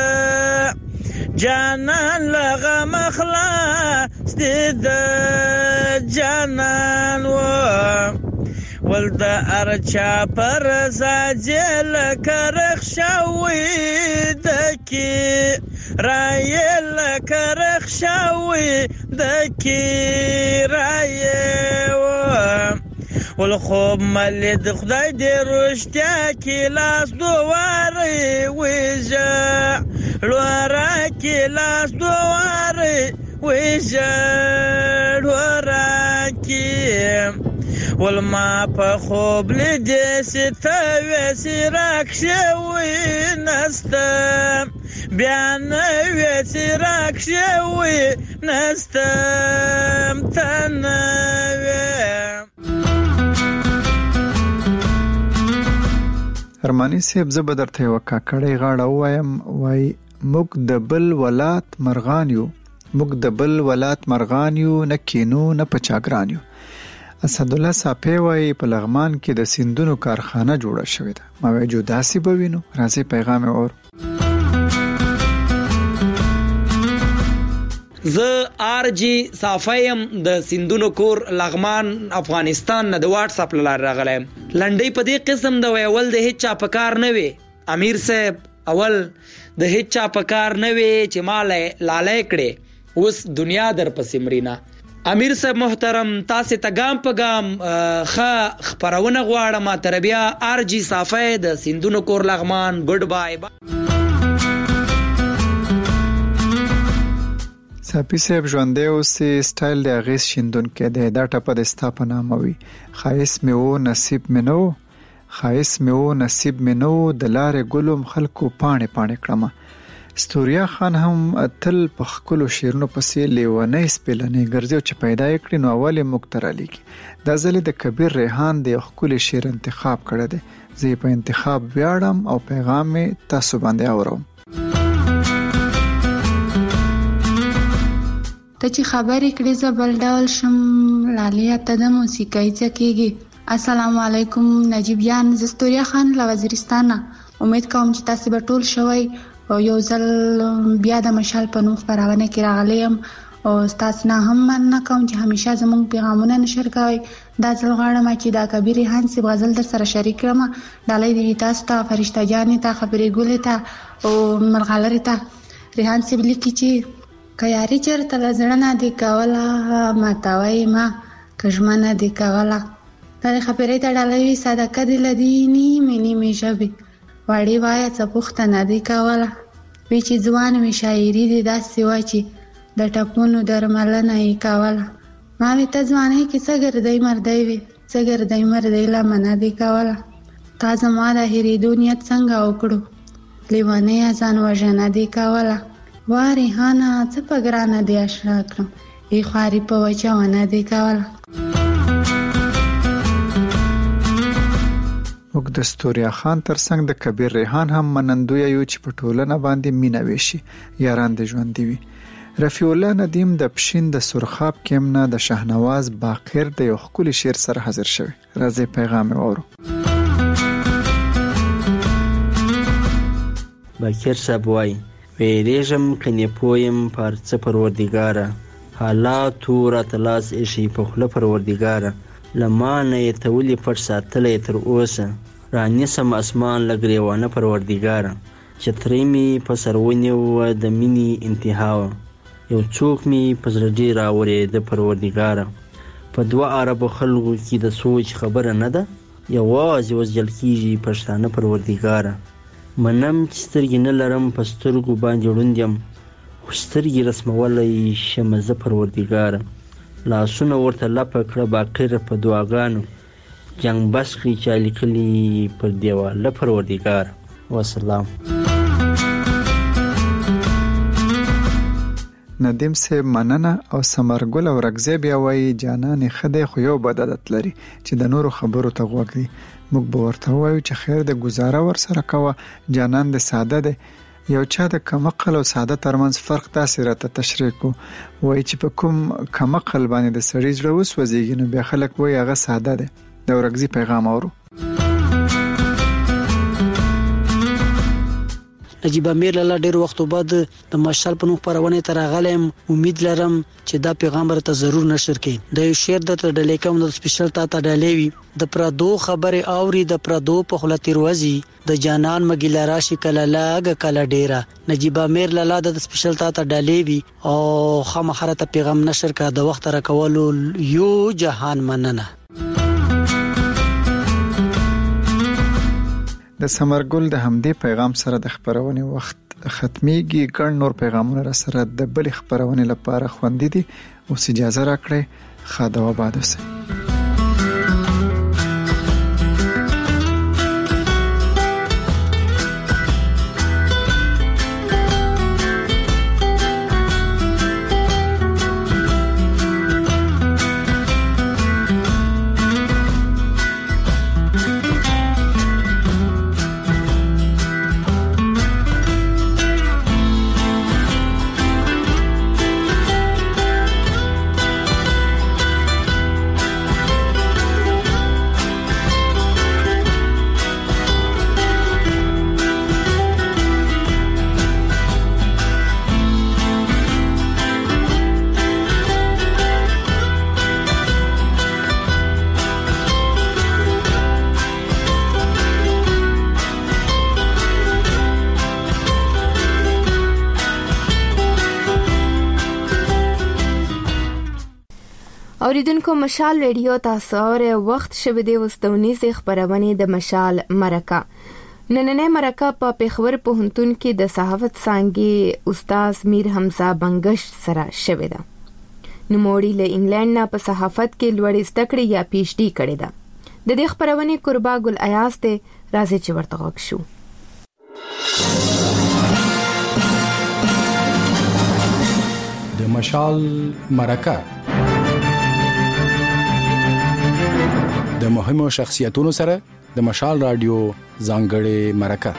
جانان لغا مخلاص دید جانان و ولد ارچا پر زاجل کرخ شوی دکی رایل کرخ شوی دکی رایو والخوب ملید خدای دی رشتیا کی لاس دواری ویجا لورا کی لاس دواری ویجا لورا کی والما په خوب لیدې ستوي سراک شوی نسته بیا نوې سراک شوی نسته تنوي. ارمانی صاحب زه به درته یو کاکړی غاړه وایم وای موږ د بل ولات مرغان یو موږ د بل ولات مرغان یو نه کینو نه پچاګران یو. اسدالله صافی وای په لغمان کې د سیندونو کارخانه جوړه شوې ده. ما وای جو داسې بوینو راځي پیغام اور. زه آر جی صافیم د سیندونو کور لغمان افغانستان نه د واتس اپ لار راغلایم. لنډۍ په دې قسم د ویول د هیڅ چا په کار نه وي. امیر صاحب اول د هیڅ چا په کار نه وي چې مال لاله کړي اوس دنیا در پسې مرینا. امیر صاحب محترم تاسو ته ګام په ګام خ خبرونه غواړم. تر بیا آر جی صافی د سیندونو کور لغمان ګډ بای. صافی صاحب ژوندې اوسې سټایل د اغیز شیندون کې دی. دا ټپه د ستا په نامه وي. خایس مې و نصیب مې نو خایس مې و نصیب مې نو د لارې ګلوم خلکو پاڼې پاڼې کړمه. ستوریا خان هم تل په خپلو شعرونو پسې لیونی سپېلنې ګرځي چې پیدا یې کړي نو اول یې موږ ته رالیږي. دا ځل د کبیر ریحان د یو ښکلي شعر انتخاب کړی دی. زه په انتخاب ویاړم او پیغام مې تاسو باندې اورم. ته چې خبرې کړې زه بل ډول شم لالیا ته د موسیقۍ ځکیږي. السلام علیکم نجیبیان، زه ستوریا خان له وزیرستان. امید کوم چې تاسو به ټول شوي او یو ځل بیا د مشال په نوم خبرونه کې راغلی یم او تاسو نه هم مننه کوم چې همیشه زموږ پیغامونه نشر کوي. دا ځل غواړم چې دا کبیر ریحان سی غزل در سره شریک کړم. ډالۍ دی تاسو ته، فرشته جانې ته، خبرې ګولې ته او مرغلرې ته. ریحان سی لیکي چې کياري چرته لزړه نه دی کوله ماتوي ما کژمنه دی کوله. دا خبرې ته ډالۍ صدقه دی لدینی منی می شبي وړي وای څه پوښتنه دی کوله. وی چې ځوان می شاعري دی داسې وای چې د ټپونو درملنه یې کوله. ما وی ته ځوانې کې څه ګرځي مردای وی څه ګرځي مردای لمنه دی کوله. تا زما د هېرېدو نیت څنګه وکړو لیوانې ځان وژنه دی کوله. واری هانا څه په ګرانه دی اشنا کړم ای خواري په وچونه دی کوله. موږ د ستوریا خان ترڅنګ د کبیر ریحان هم منندوی یو چې په ټولنه باندې مینه ویشي یاران د ژوند دی. رفیع الله ندیم د پښین د سرخاب کېمنه د شهنواز باقر د یو خولي شعر سره حاضر شوی. راځي پیغام اورو. باقر صاحب وای ویریږم کني پویم پر څه پروردګاره حالاتو را تلاس شي په خله پروردګاره لمانه یتولی پټ ساتلې تر اوسه رانیسم اسمان لګریوانه پروردګاره چترې می په سرونه و د مینی انتها یو څوک می په زړه راورې د پروردګاره په دوه عربو خلکو کې د سوچ خبره نه ده، یوازې وسجل کېږي پښتانه پروردګاره. منم چې سترګې نه لرم په سترګو باندې ړوند یم، خو سترګې رسمولی شمه زه پروردګاره. لاسونه ورته لپه کړه باقر په دعاګانو، جنګ بس کړي چا لیکلي پر دیواله پروردګاره. وسلام. ندیم صاحب مننه. او ثمرګل او رګزی بیا وایي جانان خدای خو یو بد عادت لري چې د نورو خبرو ته غوږ دی. موږ به ورته وایو چې خیر د گزاره ور سره کوه، جانان د ساده دی. یو چا د کمقل او ساده ترمنځ فرق داسې راته تشریح کو، وایي چې په کوم کمقل باندې د سړي زړه وسوځېږي نو بیا خلک وایي هغه ساده دی. د رګزی پیغام اورو. نجیب امیر لاله ډیر وخت بعد د مشال په نوم خبرونه تر غلم، امید لرم چې دا پیغام ته ضرور نشر کړي. د یو شعر د ډلې کوم د سپیشل تا ته ډلېوي د پردو خبره اوري، د پردو په خلتی روزي د جانان مګیلا راشي کله لاګ کله ډیره. نجیب امیر لاله د سپیشل تا ته ډلېوي او خامخره ته پیغام نشر کا د وخت را کولو یو جهان مننه. د ثمرګل د همدې پیغام سره د خبرونې وخت ختميږي. ګڼ نور پیغامونه را سره د بل خبرونې لپاره خوندې دي. اوس اجازه راکړئ، ښه د آباد اوسئ. اوریدونکو مشال ریډیو تاسو اوره وخت شوه دی وستونیزه خبرونه د مشال مرکه. نننې مرکه په پیښور پوهنتون کې د صحافت څانګې استاد میر حمزه بنگش سره شوه ده. نوموړي له انګلند نه په صحافت کې لوړې زده کړې یا پی ایچ ډي کړې ده. د دې خبرونه قربا ګل ایاز ته راځي چې ورته غوښ شو. د مشال مرکه د مهمو شخصیتونو سره د مشال رادیو ځانګړې مرکه.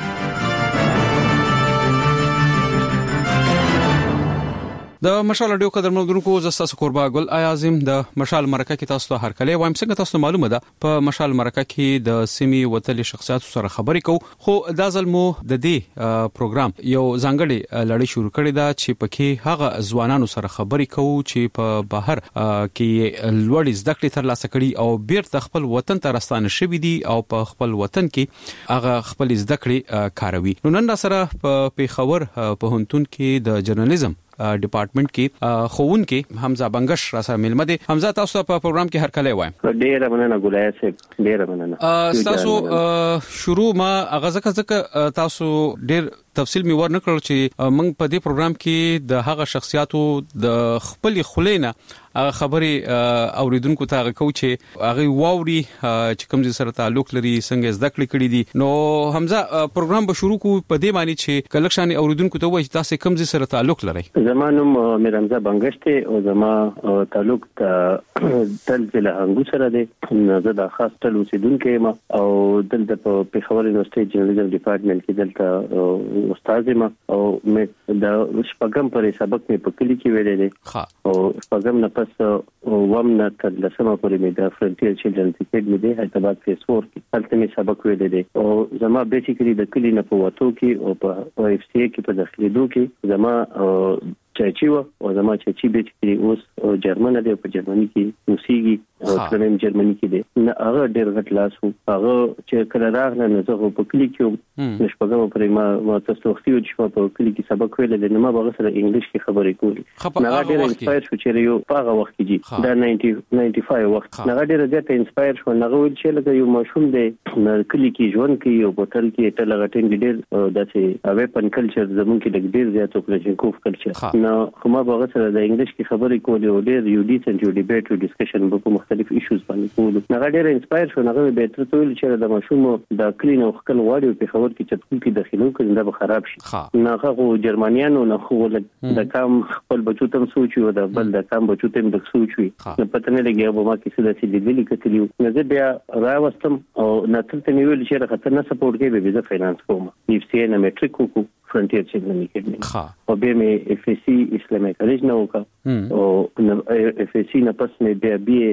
د مشال رادیو قدرمنونکو زه تاسو قربا ګل ایازم د مشال مرکه کې تاسو ته هر کله وایم څنګه تاسو معلومه ده په مشال مرکه کې د سیمي وتلي شخصیت سره خبرې کوو. خو دا ځلمو د دې پروګرام یو ځانګړي لړۍ شروع کړې ده چې پکې هغه ځوانانو سره خبرې کوو چې په بهر کې لوړ زده کړې ترلاسه کړي او بیرته خپل وطن ته راستانه شوي دي او په خپل وطن کې هغه خپل زده کړې کاروي. نو نن سره په پیښور پوهنتون کې د جرنالیزم ډپارټمنټ کې خوون کې حمزه بنگش را سره ملمه دي. حمزه تاسو په پروګرام کې هر کله وایم. ډیره مننه ګولای صاحب، ډیره مننه. تاسو شروع ما اغازه ځکه تاسو ډیر تفصیل می ور نکړل چې موږ په دې پروګرام کې د هغه شخصیتو د خپل خلینا هغه خبرې اوریدونکو ته غو چې هغه واوري چې کوم ځای سره تعلق لري، څنګه زده کړې کړې دي. نو حمزه پروګرام به شروع کو په دې معنی چې کلکشن اوریدونکو ته وایي تاسو کوم ځای سره تعلق لرئ. زمانم میر حمزه بنگش ته او زما تعلق تل له هنګو سره دی. زه د خاص تل اوسیدونکو ما او دلته په پیښور یونیورسيټي جرنالیزم ډپارټمنټ کې دلته استاد ما او مې د شپږم پرې سبق مې په کلی کې ویلې دي او شپږم نه پس ومنه تر لسمه پورې مې د فرنټیر چلډرن اکیډمي دی حیدرآباد فیس فور کې هلته مې سبق ویلې دي او زما بیسیکلی د کلی نه په واتو کې او په اف سی کې په داخليدو کې زما چاچی و او زما چاچی به چې اوس جرمن دی په جرمني کې اوسېږي او ترمن جرمني کې دی نه هغه ډېر غټ لاس وو هغه چې کله راغله نو زه په کلی کې نشپګم پرې ما ما تاسو وختي چې په کلی کې سبق ویل دي نو ما به سره انګلیش کې خبرې کولې نه ډېر انسپایر شو چې یو هغه وخت کې دا ناینټي فایو وخت نه ډېر زیات انسپایر شو نه ویل چې لکه یو ماشوم دی کلی کې ژوند کوي او بوتل کې ټل غټین ډېر داسې ویپن کلچر زمونږ کې ډېر زیات اوپریشنکوف کلچر نو کومه به سره د انګلیش کې خبرې کولې او ډېر یو ډیسنت یو ډیبیټ او ډسکشن په مختلف ایشوز باندې کولو نه ډېر انسپایر شو نه به تر ټولو چې د ماشوم د کلین او خپل واړو په خبر کې چې ټول کې داخلو کې دا به خراب شي نه هغه جرمنیانو نه خو د کام خپل بچو تم سوچي او د بل د کام بچو تم د سوچي نه پته نه لګي به ما کې څه داسې د دلی کتلیو نه زه بیا راوستم او نه تر ته نیول چې راخته نه سپورټ کوي به زه فاینانس کوم اف سی نه میټریک کوم فرنټیر چې نه کېږي او به مې اف اس سی اسلامي کالج نه وکړ او اف اس سی نه پس مې بیا بي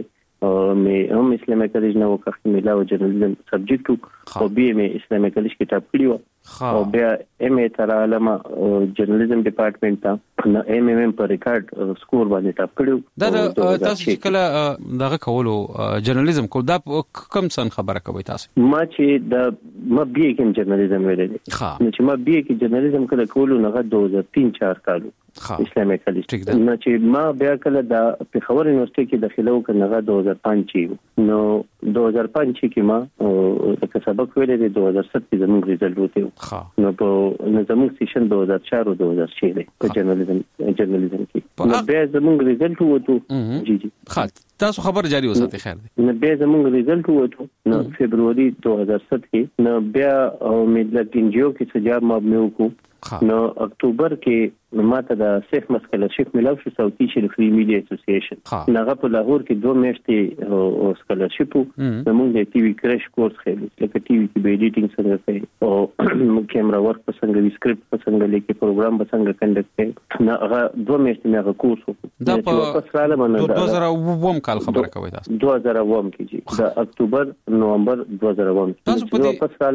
مې هم اسلامي کالج نه وکړ چې مې لاو جرنالیزم سبجیکټ او بي مې اسلامي کالج کې ټاپ کړیو او بیا ایم ای تر علامه جرنالیزم ډپارټمنټ ته نه ایم ایم پر ریکارډ سکور باندې ټاپ کړیو دا تاسو چې کله دغه کولو جرنالیزم کو دا کم څن خبره کوي تاسو ما چې د ما بي کې جرنالیزم ویل دي نو چې ما بي کې جرنالیزم کله کولو نه دوه هزار تین چار کالو اسلامي کالج نو چې ما بیا کله د پیښور یونیورسيټي کې داخله وکړم دوه هزار پنځه نو دوه هزار پنځه کې ما د سبق ویل دي دوه هزار سات کې زموږ ریزلټ وته نو په نظام سیشن دوه هزار چار او دوه هزار شش دی په جرنالیزم جرنالیزم کې نو بیا زموږ ریزلټ وته جی جی تاسو خبر جاری وساتئ خیر دی نو بیا زموږ ریزلټ وته نو فبرवरी دوه هزار سات کې نو بیا امید لګین جیو کې سجاب ما مې وکړو نو اکتوبر کې ماته د سیف مسکلرشپ ملاو شو ساوث ایشیا فری میډیا اسوسییشن ناغه په لاهور کې دوه میاشتې او سکالرشپ زموږ د ټي وي کریش کورس خېل لکه ټي وي کې به ایډیټینګ څنګه کوي او کیمرا ورک په څنګه وی سکرپټ په څنګه لیکي پروګرام په څنګه کنډکټ کوي ناغه دوه میاشتې مې هغه کورس وکړ دا په دوه هزار اووم کال خبره کوي تاسو دوه هزار اووم کې جی د اکتوبر نومبر دوه هزار اووم تاسو په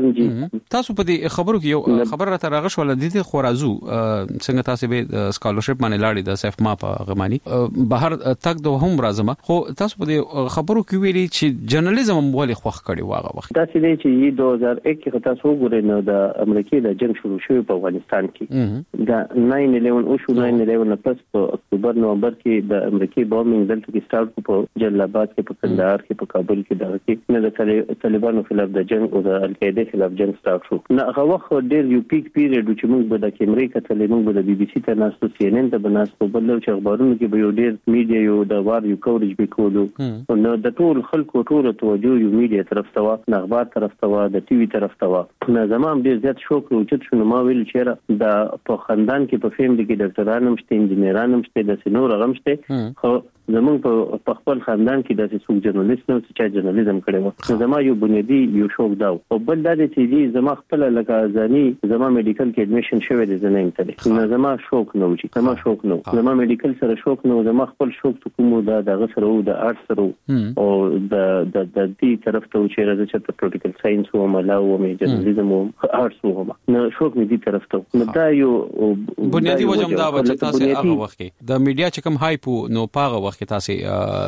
دې تاسو په دې خبرو کې یو خبر راته راغښ ول د دې خورازو څنګه تاسو به سکالرشپ باندې لاړې د سیف ما په غمانی بهر تک د هم راځم خو تاسو په دې خبرو کې ویلي چې جرنالیزم ولې خوښ کړي واغه وخت دا چې چې دوه هزار یک کې تاسو وګورئ نو د امریکای د جنگ شروع شوی په افغانستان کې دا ناین الیون او شو ناین الیون پس په اکتوبر نومبر کې د امریکای بومینګ دلته کې سٹارټ په جلال آباد کې په کندهار کې په کابل کې دا کې نه د طالبانو خلاف د جنگ او د القاعده خلاف جنگ سٹارټ شو نه هغه وخت ډېر یو پیک پیریډ چې موږ به د کیمرې کتلې موږ به د بي بي سي ته ناسو سی ان ان ته بناسو بل چې اخبارونو کې به یو ډېر میډیا یو د وار یو کوریج به کولو نو د ټول خلکو ټول توجه یو میډیا طرف ته و نه اخبار طرف ته و د ټي وي طرف ته و نه زمام ډېر زیات شوق او چې شنو ما ویل چې د په خاندان کې په فیملی کې ډاکټرانو مشته انجنیرانو مشته د سينور غمشته خو زمونږ په خپل خاندان کې د څو جرنالیست نو چې جرنالیزم کړي و زما یو بنیادی یو شوق دا او بل دا چې زما خپل لکه ځاني زما میډیکل کې اډمیشن شوی دی زنه انټری نو زما شوق نو چې زما شوق نو زما میډیکل سره شوق نو زما خپل شوق ته کوم دا دغه سره او د آرټ سره او د د د دې طرف ته چې راځي چې پروتیکل ساينس او ملاو او جرنالیزم او آرټس وو نو شوق می دې طرف ته نو دا یو بنیادی وجم دا چې تاسو هغه وخت کې د میډیا چې کوم هایپو نو پاغه وخت کې تاسو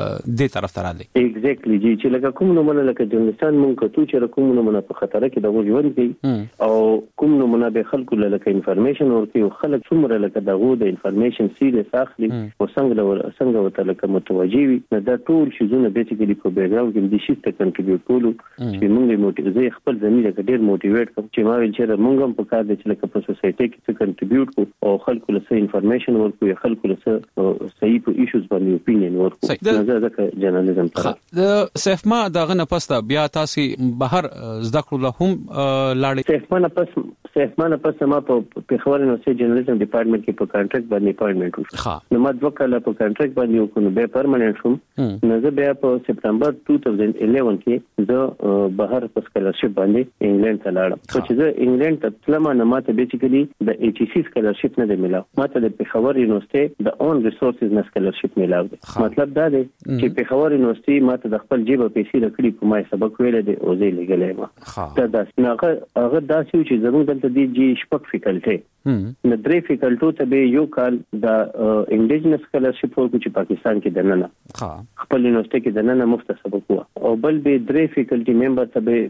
دې طرف ته راځي ایگزیکټلی جی چې لکه کوم نمونه لکه جرنالستان مونږ کتو چې کوم نمونه په خطر کې د ژوند کې او کوم نمونه به خلکو لکه انفارمیشن ورته او خلک څومره لکه دغه د انفارمیشن سیریس اخلي او څنګه څنګه وته لکه متوجي وي نو دا ټول شیزونه بیسیکلی په بیک گراوند کې د شي ته کنټریبیوټ کولو چې مونږه موټیوي خپل ځنی لکه ډیر موټیویټ کوم چې ما ویل چې مونږ هم په کار دي چې لکه په سوسایټي کې څه کنټریبیوټ کو او خلکو له انفارمیشن ورکو یا خلکو له صحیح په ایشوز باندې اپینین ورکو جرنالیزم د سیف ما دغه نه پسته بیا تاسو بهر زده کړو له هم لاړې سیف ما نه پس سیف ما نه پس ما په پیښور یونیورسيټي جرنالیزم ډپارټمنټ کې په کانټریکټ باندې اپاینټمنټ وشو نو ما دوه کاله په کانټریکټ باندې وکړو به پرمننټ شوم نو زه بیا په سپتمبر دوه هزار یازده کې زه بهر په سکالرشپ باندې انګلند ته لاړم چې زه انګلند ته تلم نو ماته بیسیکلی د ایچ ای سی سکالرشپ نه دی ملاو ماته د پیښور یونیورسيټي د اون ریسورسز نه سکالرشپ ملاو مطلب دا دی چې په خبر یونیورسيټي ماته د خپل جیب پیسې لکړي په ما سبق ویل دي او زه لګلې ما دا د سناغه هغه داسې چې زموږ دلته دی جی شپک فیکلټي نو درې فیکلټو ته به یو کال د انډیجنس سکالرشپ ورکو چې پاکستان کې دننه خپل یونیورسيټي کې دننه مفت سبق وو او بل به درې فیکلټي ممبر ته به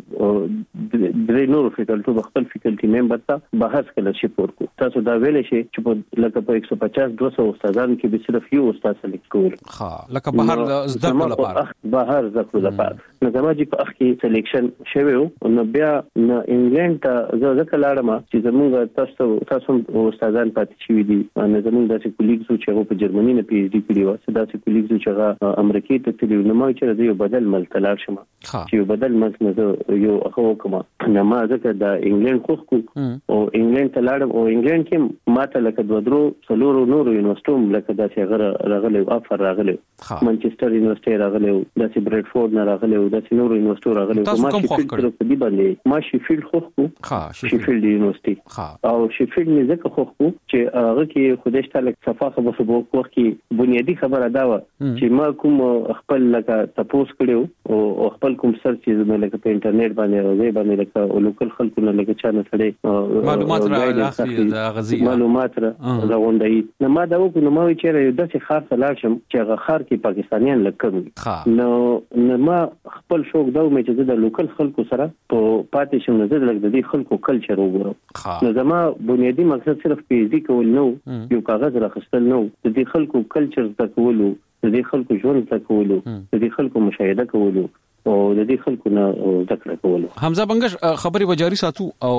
درې نور فیکلټو خپل فیکلټي ممبر ته بهر سکالرشپ ورکو تاسو دا ویل شي چې لکه په ایک سو پچاس دوه سو استادانو کې به صرف یو استاد سلیکټ کول ها لکه بهر زده کړو لپاره بهر زده کړو لپاره نو زما چې په اخ کې سلیکشن شوی او نو بیا نو انګلند ته زه ځکه لاړم چې زموږ تاسو تاسو استادان پاتې شوي دي نو زموږ داسې کولیګز چې هغه په جرمني نه پی ایچ ډي کړی و داسې کولیګز چې هغه امریکا ته تللی نو ما چې یو بدل ملک لاړ شم چې یو بدل ملک نه یو هغه کوم نو ما ځکه د انګلند خو کو او انګلند ته لاړم او انګلند کې ماته لکه دوه درو څلورو نورو یونیورسيټو لکه داسې غره راغلی افر راغلی مانچستر یونیورسيټي راغلی داسې برډفورد نه راغلی داسې نورو یونیورسيټو راغلی ما شیفیلډ په دې باندې ما شیفیلډ خو کو شیفیلډ یونیورسيټي او شیفیلډ مې ځکه خو کو چې هغه کې خودش ته لکه صفاخه په سبو وخت کې بنیادی خبره دا و چې ما کوم خپل لکه تاسو کړو او خپل کوم سرچ چې لکه په انټرنیټ باندې راځي باندې لکه لوکل خلکو نه لکه چا نه سړي معلومات راغلي د غزي معلومات راغونډي نو ما دا وکړم نو ما وی چیرې یو داسې خاص لاړ شم چې هغه خار کې پاکستانیان لکه نو نو ما خپل شوق دا مې چې د لوکل خلکو سره په پاتې شم نظر لګ د دې خلکو کلچر وګورم نو زما بنیادی مقصد صرف پی ایچ ډي کول نو یو کاغذ راخستل نو د دې خلکو کلچر تکولو د دې خلکو ژوند تکولو د دې خلکو مشاهده کولو او د دې خلکو نه ذکر کولو حمزه بنگش خبري وجاري ساتو او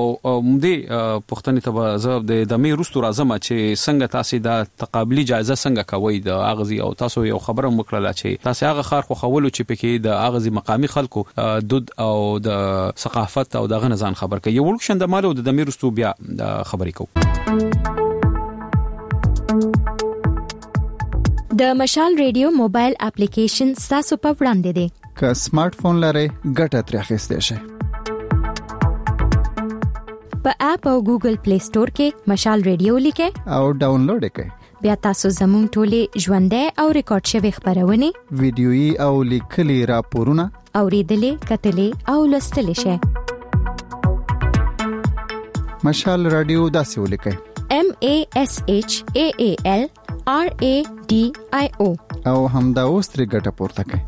مدې پښتني ته زه د دمه روستو راځم چې څنګه تاسو د تقابلي جایزه څنګه کوي د اغزي او تاسو یو خبره وکړه چې تاسو هغه خار خو خولو چې پکې د اغزي مقامي خلکو دود او د ثقافت او د غنزان خبر کوي یو ورک شند مالو د دمه روستو بیا خبري کو د مشال ریډیو موبایل اپلیکیشن تاسو په وړاندې دی که سمارټ فون لرئ ګټه ترې اخیستئ شئ په اپ او ګوګل پلی سٹور کې مشال ریډیو لیکئ او ډاونلوډ کړئ بیا تاسو زموږ ټولې ژوندۍ او ریکارډ شوی خبرونه ویډیويي او لیکلي راپورونه اوریدلې کتلې او لوستلې شئ مشال رادیو داسې ولیکئ M A S H A A L R A D I O او همدا اوس ترې ګټه پورته کړئ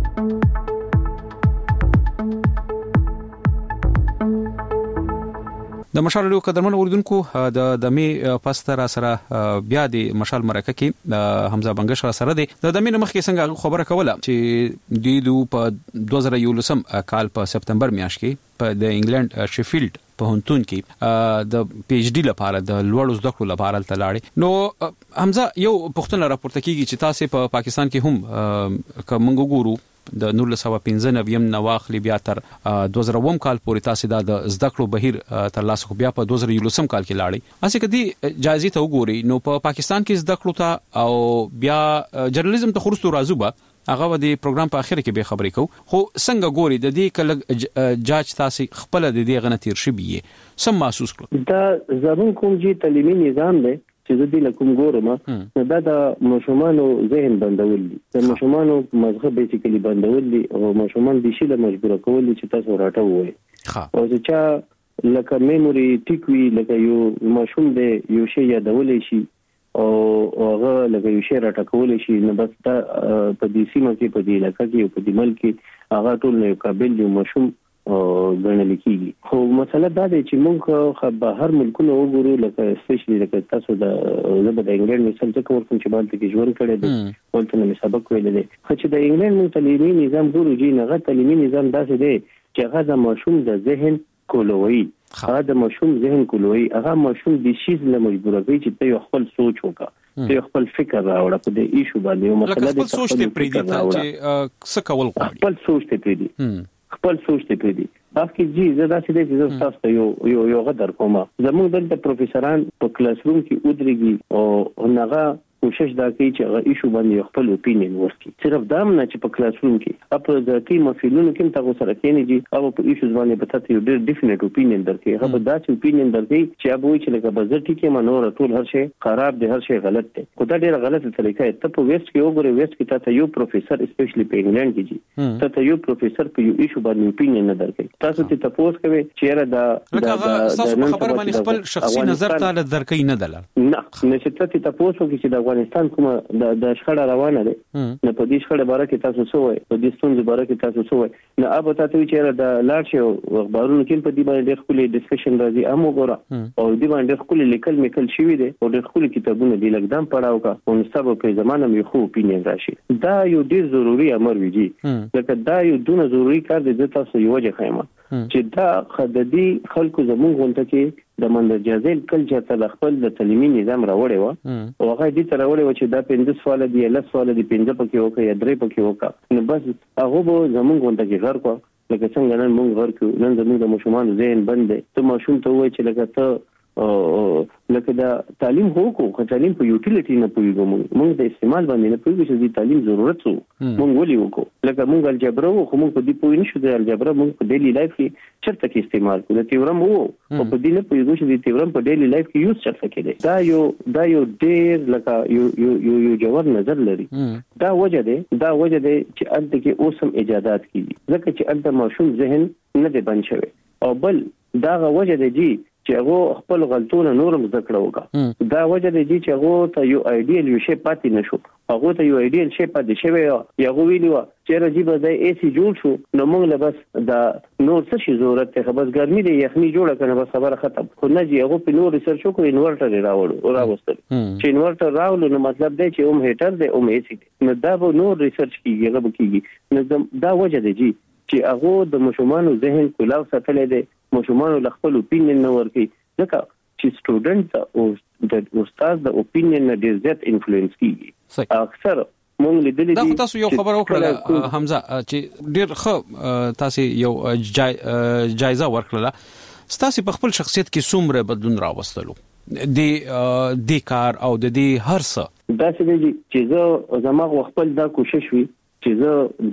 د مشال ریډیو قدرمن اوریدونکو د دمه پاستر سره بیا د مشال مرکه کې حمزه بنگش سره د دمه مخ کې څنګه خبره کوله چې د دو په دوه زره یولسم کال په سپتمبر میاشت کې په د انګلند شیفیلډ په هونتون کې د پی ایچ ډي لپاره د لوړو زده کړو لپاره تلاړي نو حمزه یو پښتنه راپورته کیږي چې تاسو په پاکستان کې هم کومنګ ګورو د نور له سبا پنځه نویم نواخلی بیا تر دوه زره اووم کال پورې تاسو د زده کړو بهیر تر لاسه بیا په دوه زره یولسم کال کې لاړی اسی کدي جایزې ته وګوري نو په پاکستان کې زده کړو ته او بیا جرنالیزم ته خورستو راځو به هغه د پروګرام په اخر کې به خبرې کو خو څنګه ګوري د دې کله جاج تاسو خپل د دې غنتیر شبي سم محسوس کړو دا زمون کوم جی تعلیمي نظام دی چې د دې کوم ګورم نو دا د مشمانو ذهن بندول دي د مشمانو مذهب بیسیکلی بندول دي او مشمان دي چې له مجبور کول چې تاسو راټو وي او چې لکه میموري ټیکوي لکه یو مشوم دی یو شی یادولې شي او هغه لکه یو شی راټکول شي نو بس دا په دې سیمه کې په دې علاقې کې په دې ملک کې هغه ټول نه قابل دی مشوم او غنل کیږي خو مسله دا دی چې موږ خو به هر ملکونه وګورو لکه سپیشلی لکه تاسو د زبر د انګلند مثال څخه ورکوم چې باندې کې ژوند کړی دی ولته نه سبق ویل دي خو چې د انګلند تعلیمي نظام ګورو جی نه غو تعلیمي نظام داسې دی چې هغه د مشوم د ذهن کولوي هغه د مشوم ذهن کولوي هغه مشوم د شیز له مجبور کوي چې ته خپل سوچ وکړه ته خپل فکر راوړه په دې ایشو باندې مسله د خپل سوچ ته پریدي چې څه کول غواړي خپل سوچ ته پریدي خپل سوچ ته پریدي تاسو جی زدا چې د زړه تاسو یو یو یو غدر کومه زموږ دلته پروفیسوران په کلاس روم کې ودرېږي او هغه کوشش دا کوي چې هغه ایشو باندې خپل اپینین ورکړي. صرف دا نه چې په کلاس روم کې اپ د کې مفعولونو کې تاسو سره کېنیږي او په ایشوز باندې به تاسو یو ډېر ډیفینټ اپینین درکړي. هغه به دا چې اپینین درکړي چې ابو چې لکه بزر ټیکه منور ټول هر شی خراب دی، هر شی غلط دی. خو دا ډېر غلطه طریقه ده. ته په ویسټ کې وګورې، ویسټ کې تاسو یو پروفیسور اسپیشلی په انګلند کې جی تاسو یو پروفیسور په یو ایشو باندې اپینین نه درکړي. تاسو ته تاسو کوي چې را دا تاسو خبر باندې خپل شخصي نظر تعالی درکې نه دلل نه نشته ته تاسو کې چې د افغانستان کومه د د شخړه روانه ده نه په دې شخړه باره کې تاسو څه وایي، په دې ستونزې باره کې تاسو څه وایي. نه اب تاسو چې د لاړ شي اخبارونو کې په دې باندې خپل ډسکشن راځي هم وګوره او دې باندې خپل لیکل میکل شوی دی او د خپل کتابونو دی لګدام پڑھاو کا او نسبه په زمانه مې خو اپینین راشي. دا یو ډیر ضروری امر ویجی لکه دا یو دونه ضروری کار دی چې تاسو یو وجه خیمه چې دا خددي خلکو زموږ غونډه کې د مندرجازل کلچر ته خپل د تعلیمي نظام راوړی و او هغه دې تر راوړی و چې دا پنځه سوال دی لس سوال دی پنځه پکې وکړي یا درې پکې وکړي. نو بس هغه به زموږ غونډه کې غر کو لکه څنګه نن موږ غر کو نن زموږ د مشومان ذهن بند دی. ته ماشوم ته وایي چې لکه ته لکه دا تعلیم هو کو خو تعلیم په یوټیلیټی نه پوهیږو، موږ د استعمال باندې نه پوهیږو چې د تعلیم ضرورت څه موږ ولې وکړو. لکه موږ الجبر وو خو موږ په دې پوه نه شو. د الجبر موږ په ډیلی لایف کې چرته کې استعمال کوو. د تیورم وو او په دې نه پوهیږو چې د تیورم په ډیلی لایف کې یوز چرته کېږي. دا یو دا یو ډېر لکه یو یو یو جوړ نظر لري. دا وجه ده دا وجه ده چې انت کې اوسم ایجادات کیږي ځکه چې انت ماشوم ذهن نه دی بند شوی او بل دا وجه ده جی چې هغه خپل غلطونه نورم ذکر وکړه. دا وجه دی چې هغه ته یو ایډیل یو شی پاتې نشو، هغه ته یو ایډیل شی پاتې شوی یا هغه ویلو چې راځي به د ایسی جوړ شو نو موږ له بس دا نور څه شي ضرورت ته بس ګرمي دی یخني جوړه کنه بس خبره ختم. خو نه جی هغه په نور ریسرچ وکړو انورټر راوړو او راوستل چې انورټر راوړو نو مطلب دی چې اوم هیټر دی اوم ایسی دی. نو دا به نور ریسرچ کیږي هغه کیږي. نو دا وجه دی جی چې هغه د مشومانو ذهن کولاو ساتلې دي، مشومانو خپل اپینین نه ورکي ځکه چې سټوډنټ او د استاد د اپینین نه ډیر زیات انفلوئنس کیږي. اکثر مونږ لیدلې دي دا تاسو یو خبر وکړه حمزه چې ډیر ښه تاسو یو جایزه ورکړه تاسو په خپل شخصیت کې څومره بدلون راوستلو د د کار او د دې هر څه. دا څه چې زه زما خپل دا کوشش وی چې زه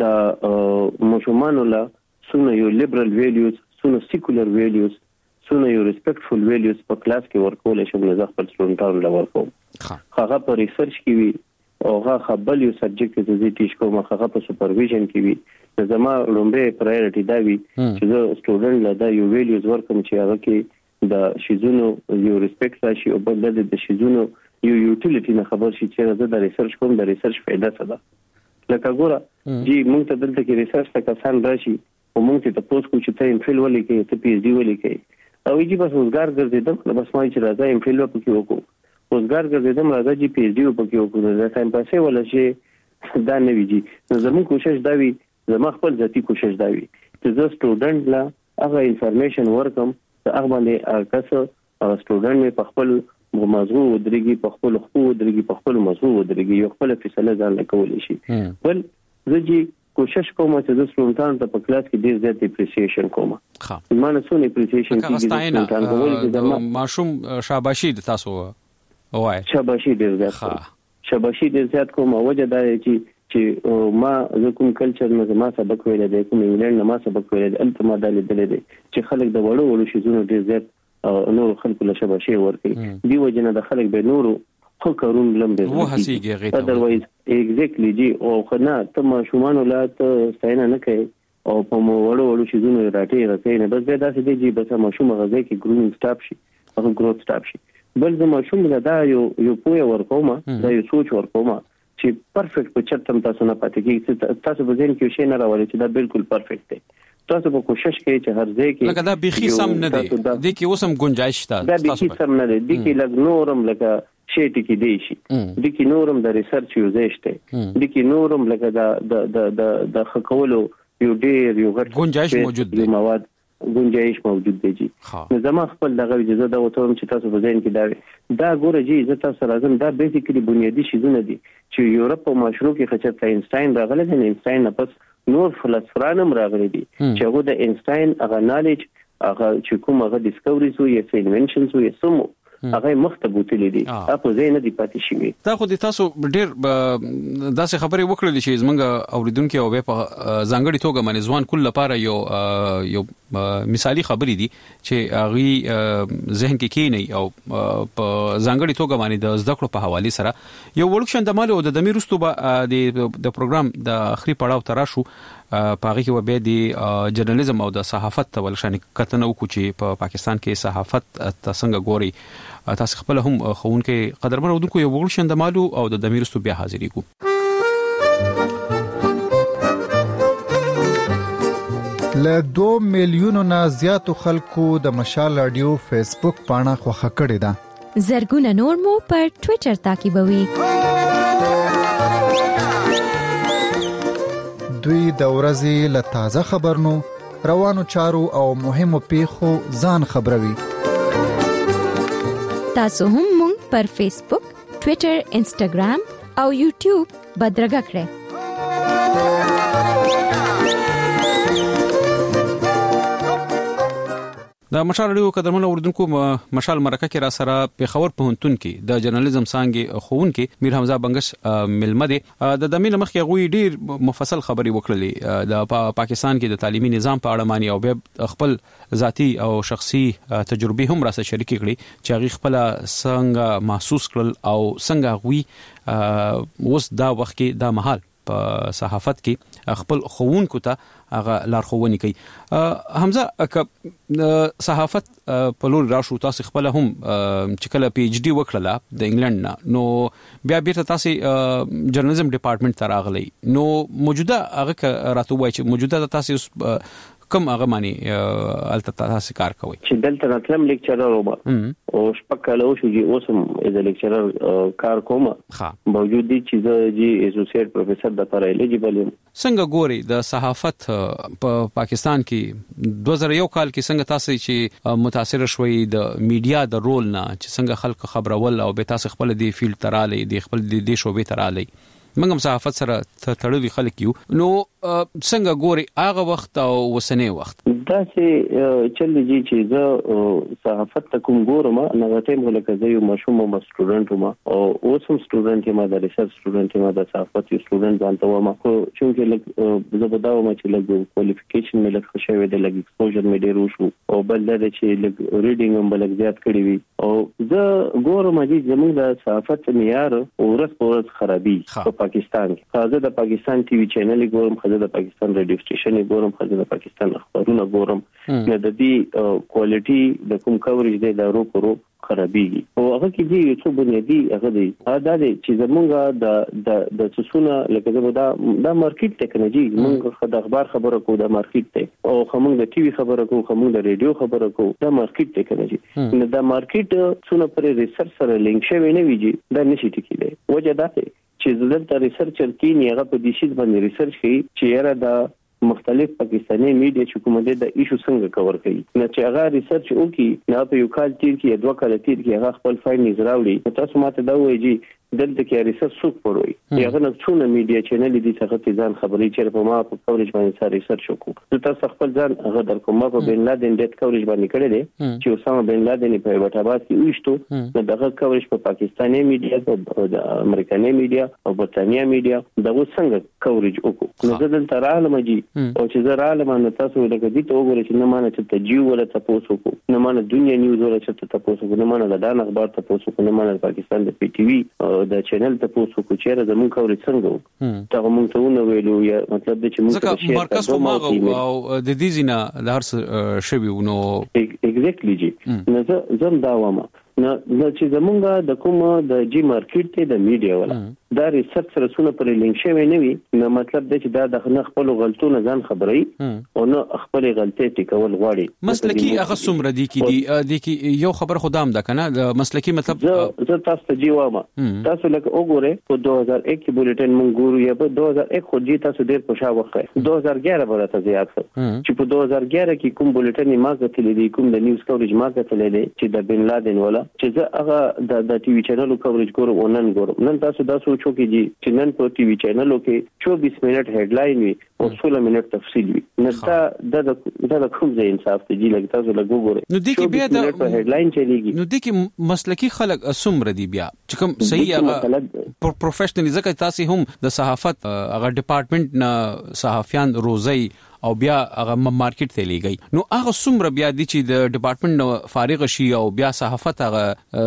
د مشومانو لا سونه یو لیبرل ویلیوز سونه سیکولر ویلیوز سونه یو ریسپیکټفل ویلیوز په کلاس کې ورکول شم. نه خپل سټوډنټانو لا ورکوم. هغه په ریسرچ کې وی او هغه خپل یو سبجیکټ ته زه ټیچ کوم، هغه په سپرویژن کې وی. زما لومبه پرایورټي دا وی چې زه سټوډنټ لا دا یو ویلیوز ورکوم چې هغه کې د شیزونو یو ریسپیکټ راشي او بل د شیزونو یو یوټیلیټی نه خبر شي چې زه د ریسرچ کوم د ریسرچ فائدہ څه ده. لکه ګوره جی موږ ته دلته کې ریسرچ ته کسان راشي او موږ ته تاسو کو چې ته ایم فیل ولې کې ته پی ایچ ډی ولې کې او یی بس روزګار ګرځیدم نو بس ما چې راځم ایم فیل وکړو وکړو روزګار ګرځیدم راځي چې پی ایچ ډی وکړو وکړو دا ټایم پاسه ولا شي دا نه ویږي. نو زموږ کوشش دا وی زما خپل ذاتی کوشش دا وی چې زه سټوډنټ لا هغه انفارمیشن ورکم چې هغه باندې کس سټوډنټ مې په خپل موضوع ودرېږي په خپل خو ودرېږي په خپل موضوع ودرېږي یو خپل فیصله ځان کولای شي. بل زه جی کوشش کوم چې د سټوډنټانو ته په کلاس کې ډیر زیات اپریسیشن کوم. ها مانه سونه اپریسیشن کیږي سټاینه ماشوم شاباشي تاسو وای شاباشي ډیر زیات شاباشي ډیر زیات کوم. وجه دا چې چې ما زه کوم کلچر نه ما سبق ویل دی کوم انګلند نه ما سبق ویل دی انت ما دالې دلې دي چې خلک د وړو وړو شیزونو ډیر زیات نور خلکو له شباشي ورکي دی وجنه د خلک به نورو خو کارون لم به وو هسيږي غیته اذروایز ایگزیکټلی جی او خنا ته ما شومان ولات ستاینه نه کوي او په مو وړو وړو شیزونو راټي راځي نه بس به داسې دی جی بس ما شوم غځي کې ګرومینګ سټاپ شي هغه ګروث سټاپ شي. بل زما شوم دا یو یو پوهه ورکوما دا یو سوچ ورکوما چې پرفیکټ په چرتم تاسو نه پاتې کیږي تاسو به ځین کې شي نه راوړي چې دا بالکل پرفیکټ دی. تاسو به کوشش کوئ چې هر ځای کې لکه دا بيخي سم نه دی د کې اوسم گنجائش شته دا بيخي سم نه دی د کې لګ نورم لکه شی ټکی دی شي د کې نورم د ریسرچ یو ځای شته د کې نورم لکه د د د د خکولو یو ډیر یو غټ گنجائش موجود دی مواد گنجائش موجود دی جی. نو زما خپل دغه اجازه دا وته چې تاسو په ذهن کې دا دا ګوره جی زه تاسو راځم دا بیسیکلی بنیادی شیزونه دي چې یورپ او مشروع کې خچت اینشتاین راغلی دی. اینشتاین نه پس نور فلسفرانم راغلي دي چې هغه د اینشتاین هغه نالج هغه چې کوم هغه ډیسکوريز وي یا انوینشنز وي سمو هغه مختبوتلی دي په ځای نه دی پاتې شي. دا خو د تاسو ډیر داسې خبرې وکړلې چې زمونږ اوریدونکو او په ځانګړي توګه باندې ځوان کول لپاره یو یو مثالی خبرې دي چې هغه ذهن کې کینی او په ځانګړي توګه باندې د زده کړو په حواله سره یو ورکشن د مالو د دمیرستو به د پروګرام د اخري پړاو تر شو پاغي کې و به د جرنالیزم او د صحافت ولشان کتنه وکړو چې په پاکستان کې صحافت څنګه ګوري. تاسو خپل هم خوونکې قدرمن اودونکو یو ورکشن د مالو او د دمیرستو بیا حاضرې کو. له دوه میلیونو نه زیاتو خلکو د مشال رادیو فیسبوک پاڼه خوښه کړې ده. زرګونه نور مو پر ټوئیټر تعقیبوي. دوی د ورځې له تازه خبرونو، روانو چارو او مهمو پیښو ځان خبروي. تاسو هم مونږ پر فیسبوک، ټوئیټر، انسټاګرام او یوټیوب بدرګه کړئ. د مشال رادیو قدرمن اوریدونکو مشال مرکه کې را سره پیښور پوهنتون کې د جرنالیزم څانګې خوونکې میر حمزه بنگش ملمه دي. د دمه مخکې غوي ډیر مفصل خبري وکړلې د پاکستان کې د تعلیمي نظام په اړه مانی او به خپل ذاتی او شخصي تجربه هم را سره شریک کړي چې هغه خپل څنګه محسوس کړل او څنګه غوي اوس دا وخت کې د محل په صحافت کې خپل خوونکو ته هغه لارښوونې کوي. حمزه ک صحافت په لور راشو تاسو خپل هم چې کله پی ایچ ډي وکړه د انګلند نه نو بیا بیرته تاسو جرنالیزم ډپارټمنټ ته راغلی نو موجوده هغه راته وایي چې موجوده تاسو کوم هغه معنی الته تاسو کار کوي چې دلته راتلم لیکچرر وبا او شپکاله شو چې اوسم از لیکچرر کار کوم باوجود دي چې جی اسوسییټ پروفیسور د پر الیجیبل یم. څنګه ګوري د صحافت په پاکستان کې دوه زره یو کال کې څنګه تاسو چې متاثر شوي د میډیا د رول نه چې څنګه خلک خبرول او به تاسو خپل دی فیلډ تراله دی خپل دی شوبې تراله منګم صحافت سره تړلي خلک یو نو څنګه ګوري هغه وخت او وسنی وخت دا چې چل دي چې زه صحافت ته کوم ګورم نه ټیم ولکه زه یو مشوم او سټوډنټ ما او اوسم سټوډنټ ما د ریسرچ سټوډنټ ما د صحافت یو سټوډنټ ځانته وم خو چې لکه زه بداوم چې لکه کوالیفیکیشن مې لکه خوشاوي د لګ ایکسپوژر مې ډیر وشو او بل دا چې لکه ریډینګ هم بل زیات کړی وي او زه ګورم چې زموږ د صحافت معیار ورځ په ورځ خرابي په پاکستان کې. خاصه د پاکستان ټي وي چینل ګورم، خاصه د پاکستان رادیو سټیشن ګورم، خاصه د پاکستان اخبارونه ګورم نه د دې کوالټي د کوم کوریج دی د رو پرو خرابيږي او هغه کې دي څو بنیادی هغه دي دا دي چې زمونږ د د د څسونه لکه دا د مارکیټ ټیکنالوژي موږ د اخبار خبره کوو د مارکیټ ته او کومه د ټي وي خبره کوو کومه د ریډیو خبره کوو د مارکیټ ټیکنالوژي نو د مارکیټ څونه پر ریسرچ سره لینک شوی نه ویږي دا نشي ټکیږي وجه دا چې زلته ریسرچر کینی هغه په دې شی باندې ریسرچ کوي چې یاره د مختلف پاکستاني میډیا چې کومه د ایشو څنګه کور کوي نه چې هغه ریسرچ وکي نه په یو کال تیر کې دوه کال تیر کې هغه خپل فایل نظراوړي تاسو ماته دا وایي دلته کې ریسرچ څوک پروي یغه نه څونه میډیا چینل دي څنګه ځان خبري چیرې په ما په کوریج باندې سره ریسرچ وکړو تاسو خپل ځان هغه در کومه په بن لادن ډیټ کوریج باندې کړی دی چې اسامه بن لادن په وټاباد کې وښتو نو دغه کوریج په پاکستاني میډیا په د امریکایي میډیا او برتانیې میډیا دغه څنګه کوریج وکړو نو زه دلته راغلم او چې زه راغلم نو تاسو لکه دې ته وګورئ چې نه مانه چې تجیو ولا تاسو کو نه مانه دنیا نیوز ولا چې تاسو کو نه مانه د دان اخبار تاسو کو نه مانه پاکستان د پی ټی وی د چینل ته پوسو کو چیرې زمون کوي څنګه ته موږ ته ونه ویلو یا مطلب د چې موږ ته مرکز په ماغه او د دې زینا د هر شوی نو ایگزیکټلی جی نو زم دا وامه نو چې زمونږ د کوم د جی مارکیټ ته د میډیا ولا دا ریسرچ سره سونه پر لینک شوی نه وي نو مطلب د چې دا د خپل غلطونه ځان خبري او نو خپل غلطي ټیکول غواړي مسلکی هغه څومره دي کې دي د کې یو خبر خدام ده کنه د مسلکی مطلب زه تاسو ته جواب تاسو لکه وګوره په دوه هزار یک کې بولټن مونږ ګورو یا په دوه هزار یک خو جی تاسو ډیر په شا وخت دوه هزار اګیاره برته زیات چې په دوه هزار اګیاره کې کوم بولټن ما غتلې دي کوم د نیوز کوریج ما غتلې دي چې د بن لادن ولا چې زه هغه د د ټي وي چینل کوریج ګورم او نن ګورم نن تاسو دا سوچ بچو کې جی چې نن په ټي وي چینلو کې چوبیس منټ هډلاین وي او سولہ منټ تفصیل وي نه دا د د کوم ځای انصاف ته جی لګ تاسو لګو ګوره نو د کې بیا د هډلاین چلیږي نو د کې مسلکی خلک اسمر دي بیا چې کوم صحیح هغه پروفیشنلی ځکه تاسو هم د صحافت هغه ډپارټمنټ نه صحافیان روزي او بیا هغه مارکیټ ته لیږي نو هغه څومره بیا دي چې د ډپارټمنټ فارغ شي او بیا صحافت هغه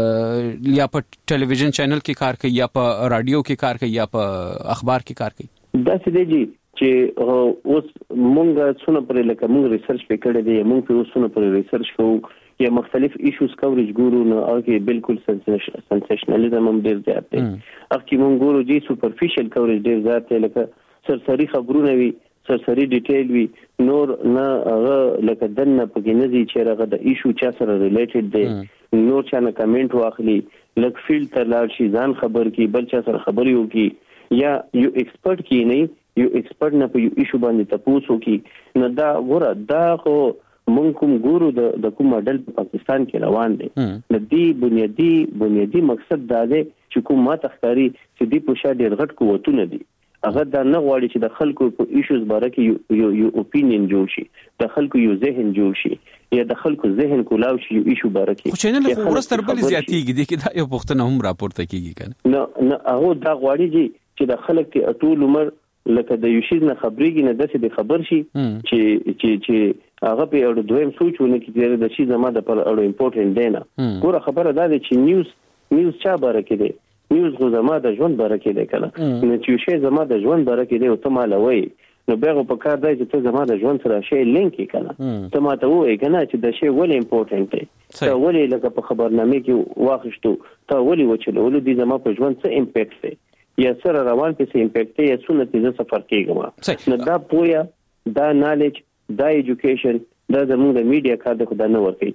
یا په ټلویزیون چینل کې کار کوي یا په رادیو کې کار کوي یا په اخبار کې کار کوي دا څه دی چې اوس مونږ څونه پر لکه مونږ ریسرچ وکړی دی مونږ په اوسونه پر ریسرچ کوو یا مختلف ایشوز کوریج ګورو نو هغه بالکل سنسیشنالیزم هم ډیر زیات دی اخی مونږ ګورو چې سوپرفیشل کوریج ډیر زیات دی لکه سرسری خبرونه وي سرسری ډیټیل وی نور نه هغه لکه دنه پکې نه دي چې هغه د ایشو چا سره ریلیټډ دی نور چا نه کمنټ واخلي لکه فیلډ ته لاړ شي ځان خبر کی بل چا سره خبري وکي یا یو ایکسپرت کی نه یو ایکسپرت نه په یو ایشو باندې تاسو کی نه دا ګوره دا خو مونږ کوم ګورو د د کوم ماډل په پاکستان کې روان دي د دې بنیادی بنیادی مقصد دا دی چې کوم ما تخکاری چې دی په شا ډیر غټ قوتونه دي هغه دا نه غواړي چې د خلکو په ایشوز باره کې یو یو اپینین جوړ شي د خلکو یو ذهن جوړ شي یا د خلکو ذهن کولاو شي یو ایشو باره کې خو چینل خو ورستر بل زیاتیږي د کې دا یو پښتنه هم راپورته کیږي کنه نه نه هغه دا غواړي چې د خلک ته ټول عمر لکه د یو شي نه خبريږي نه داسې د خبر شي چې چې چې هغه په اړه دویم سوچونه کې د شي زما د پر اړه امپورټنت دی نه ګوره خبره دا ده چې نیوز نیوز چا باره کې دی نیوز خو زما د ژوند باره کې دی کنه نو چې شی زما د ژوند باره کې دی او ته مالوي نو بیا په کار دی چې ته زما د ژوند سره شی لینک کنه ته ماته وایې کنه چې د شی ولې امپورټنت دی ته ولې لکه په خبرنامه کې واخښتو ته ولې وچلو ولې د زما په ژوند څه امپیکټ دی یا سره روان کې څه امپیکټ دی یا څه نتیجه سفر کېږم نو دا پویا دا نالج دا ایجوکیشن دا زموږ د میډیا کار د خدای نه ورکي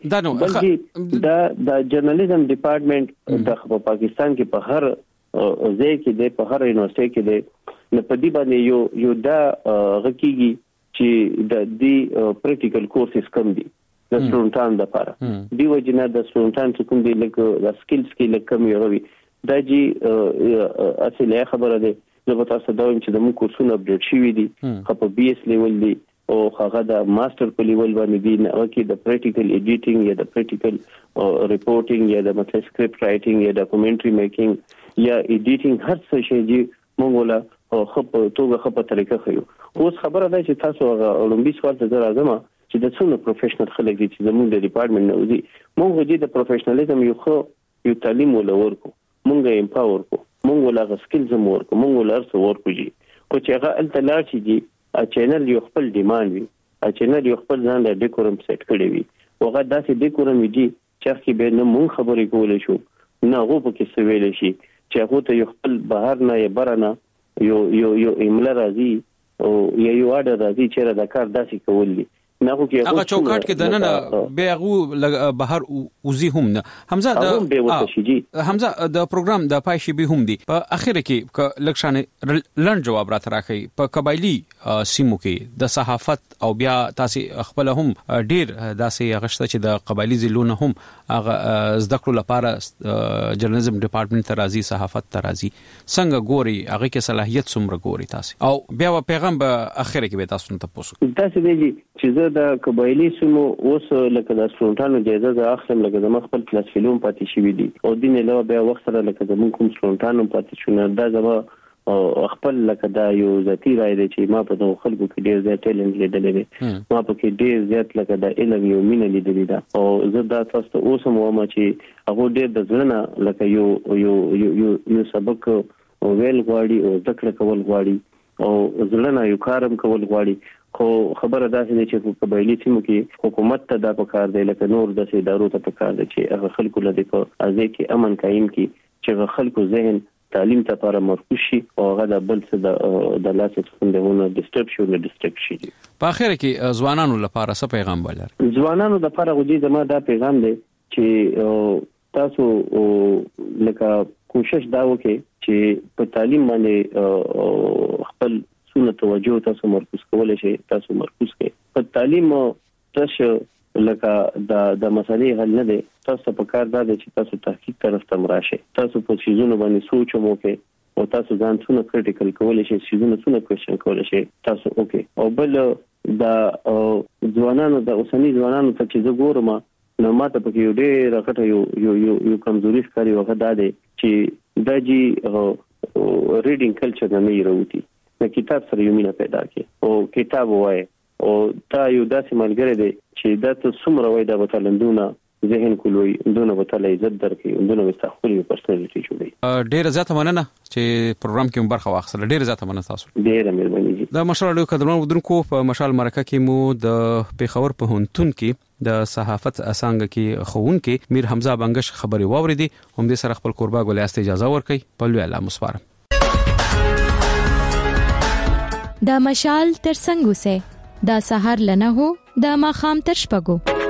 بلکې دا د جرنالیزم ډپارټمنټ د پاکستان کې په هر ځای کې د په هر یونیورسيټي کې د نه پدی باندې یو یو دا غکیږي چې د دې پریکټیکل کورسز کم دي د سټوډنټانو لپاره دی وجنه د سټوډنټانو کوم دي لکه د سکلز کې لکه کم یوي دا جی اصله خبره ده زه به تاسو دا وایم چې د موږ کورسونه اپډیټ شوي دي خو په بي اس لیول دي او هغه د ماستر په لیول باندې دي نه کې د پریکټیکل ایډیټینګ یا د پریکټیکل ریپورټینګ یا د مطلب سکرپټ رائټینګ یا ډاکومنټري میکینګ یا ایډیټینګ هر څه شي چې موږ ولا خو په توګه خو په طریقه خو اوس خبره ده چې تاسو هغه اولمبي سوال ته راځم چې د څونو پروفیشنل خلک دي چې زموږ د ډپارټمنټ نه وځي موږ دې د پروفیشنالیزم یو خو یو تعلیم ولور کو موږ امپاور کو موږ ولا سکلز مور کو موږ ولا څه ور کوجی کو چې هغه التلار چې ا چینل یو خپل ډیماند وي ا چینل یو خپل ځان له ډیکورم سیټ کړی وي هغه داسې ډیکورم وي چې چې به نه مونږ خبرې کولې شو نه هغه په کې سویل شي چې هغه ته یو خپل بهر نه یا برنه یو یو یو ایمل راځي او یو اډر راځي چې دا کار داسې کول دي نه خو کې هغه چوکاټ کې دنه به هغه بهر وزي هم نه حمزه د حمزه د پروګرام د پایشي به هم دي په اخر کې لکشانه لړ جواب را تراخي په قبایلی سیمو کې د صحافت او بیا تاسو خپل هم ډیر داسې غشته چې د قبایلی زلونه هم هغه زده کړو لپاره جرنالیزم ډپارټمنټ ته راځي صحافت ته راځي څنګه ګوري هغه کې صلاحيت څومره ګوري تاسو او بیا پیغام په اخر کې به تاسو ته پوښتنه تاسو دی چې د قبایلی سیمو اوس لکه د سټوډنټانو جایزه اخلم لکه د خپل کلاس فلم پاتې شوی دي او دین له بیا وخت سره لکه د کوم سټوډنټانو پاتې شونه دا زما خپل لکه دا یو ذاتی رائے دی چې ما په دغه خلکو کې ډیر زیات ټیلنټ لیدلې دي ما په کې ډیر زیات لکه د علم یو مینه لیدلې ده او زه دا تاسو ته اوس هم وایم چې هغه ډیر د ځنه لکه یو یو یو یو سبق ویل غواړي او ذکر کول غواړي او ځلنه یو کارم کول غواړي خو خبره دا چې چې په قبایلی سیمو کې حکومت ته دا پکار دی لکه نور د ادارو ته پکار دی چې هغه خلکو لدی په ازي کې امن قائم کی چې خلکو ذهن تعلیم ته لپاره مرکز شي او هغه د بل څه د د لاسه څخه ډیسټرب شي نه ډیسټرب شي په اخر کې ځوانانو لپاره څه پیغام ولر ځوانانو لپاره غوډي زما دا پیغام دی چې تاسو لکه کوشش دا وکړئ چې په تعلیم باندې خپل سونه توجه تاسو مرکز کولای شئ تاسو مرکز کړئ په تعلیم تاسو لکه د د مسالې حل نه دی تاسو په کار دا دی چې تاسو تحقیق طرف ته راشئ تاسو په شیزونو باندې سوچ مو کې او تاسو ځان څونه کریټیکل کولای شئ سيزونه څونه کوېشن کولای شئ تاسو اوکے او بل دا ځوانانو د اوسنی ځوانانو ته چې زه ګورم نو ماته پکې یو ډېر راکټه یو یو یو یو کمزوري ښکاري وغه دا دی چې دا جی ریډینګ کلچر نه وروتي د کتاب سره یو مینه پیدا کی او کتاب وای او تا یو داسې ملګری دی چې دا ته څومره وای دا بتلندونه ذهن کولوي دونه بتل عزت درکې دونه مستخلي پرسنالټي جوړي ډېر زیاته مننه چې پروګرام کې برخه واخیسته ډېر زیاته مننه تاسو ډېر مهرباني د مشال رادیو قدرمن ودونکو په مشال مرکه کې مو د پیښور په هونتون کې د صحافت اسانګ کې خون کې میر حمزه بنگش خبري واوریدي هم دې سره خپل قربا ګولیاست اجازه ورکړي په لوی الله مسپارم د مشال تر څنګه سه دا سحر لنه هو د ماخام تر شپګو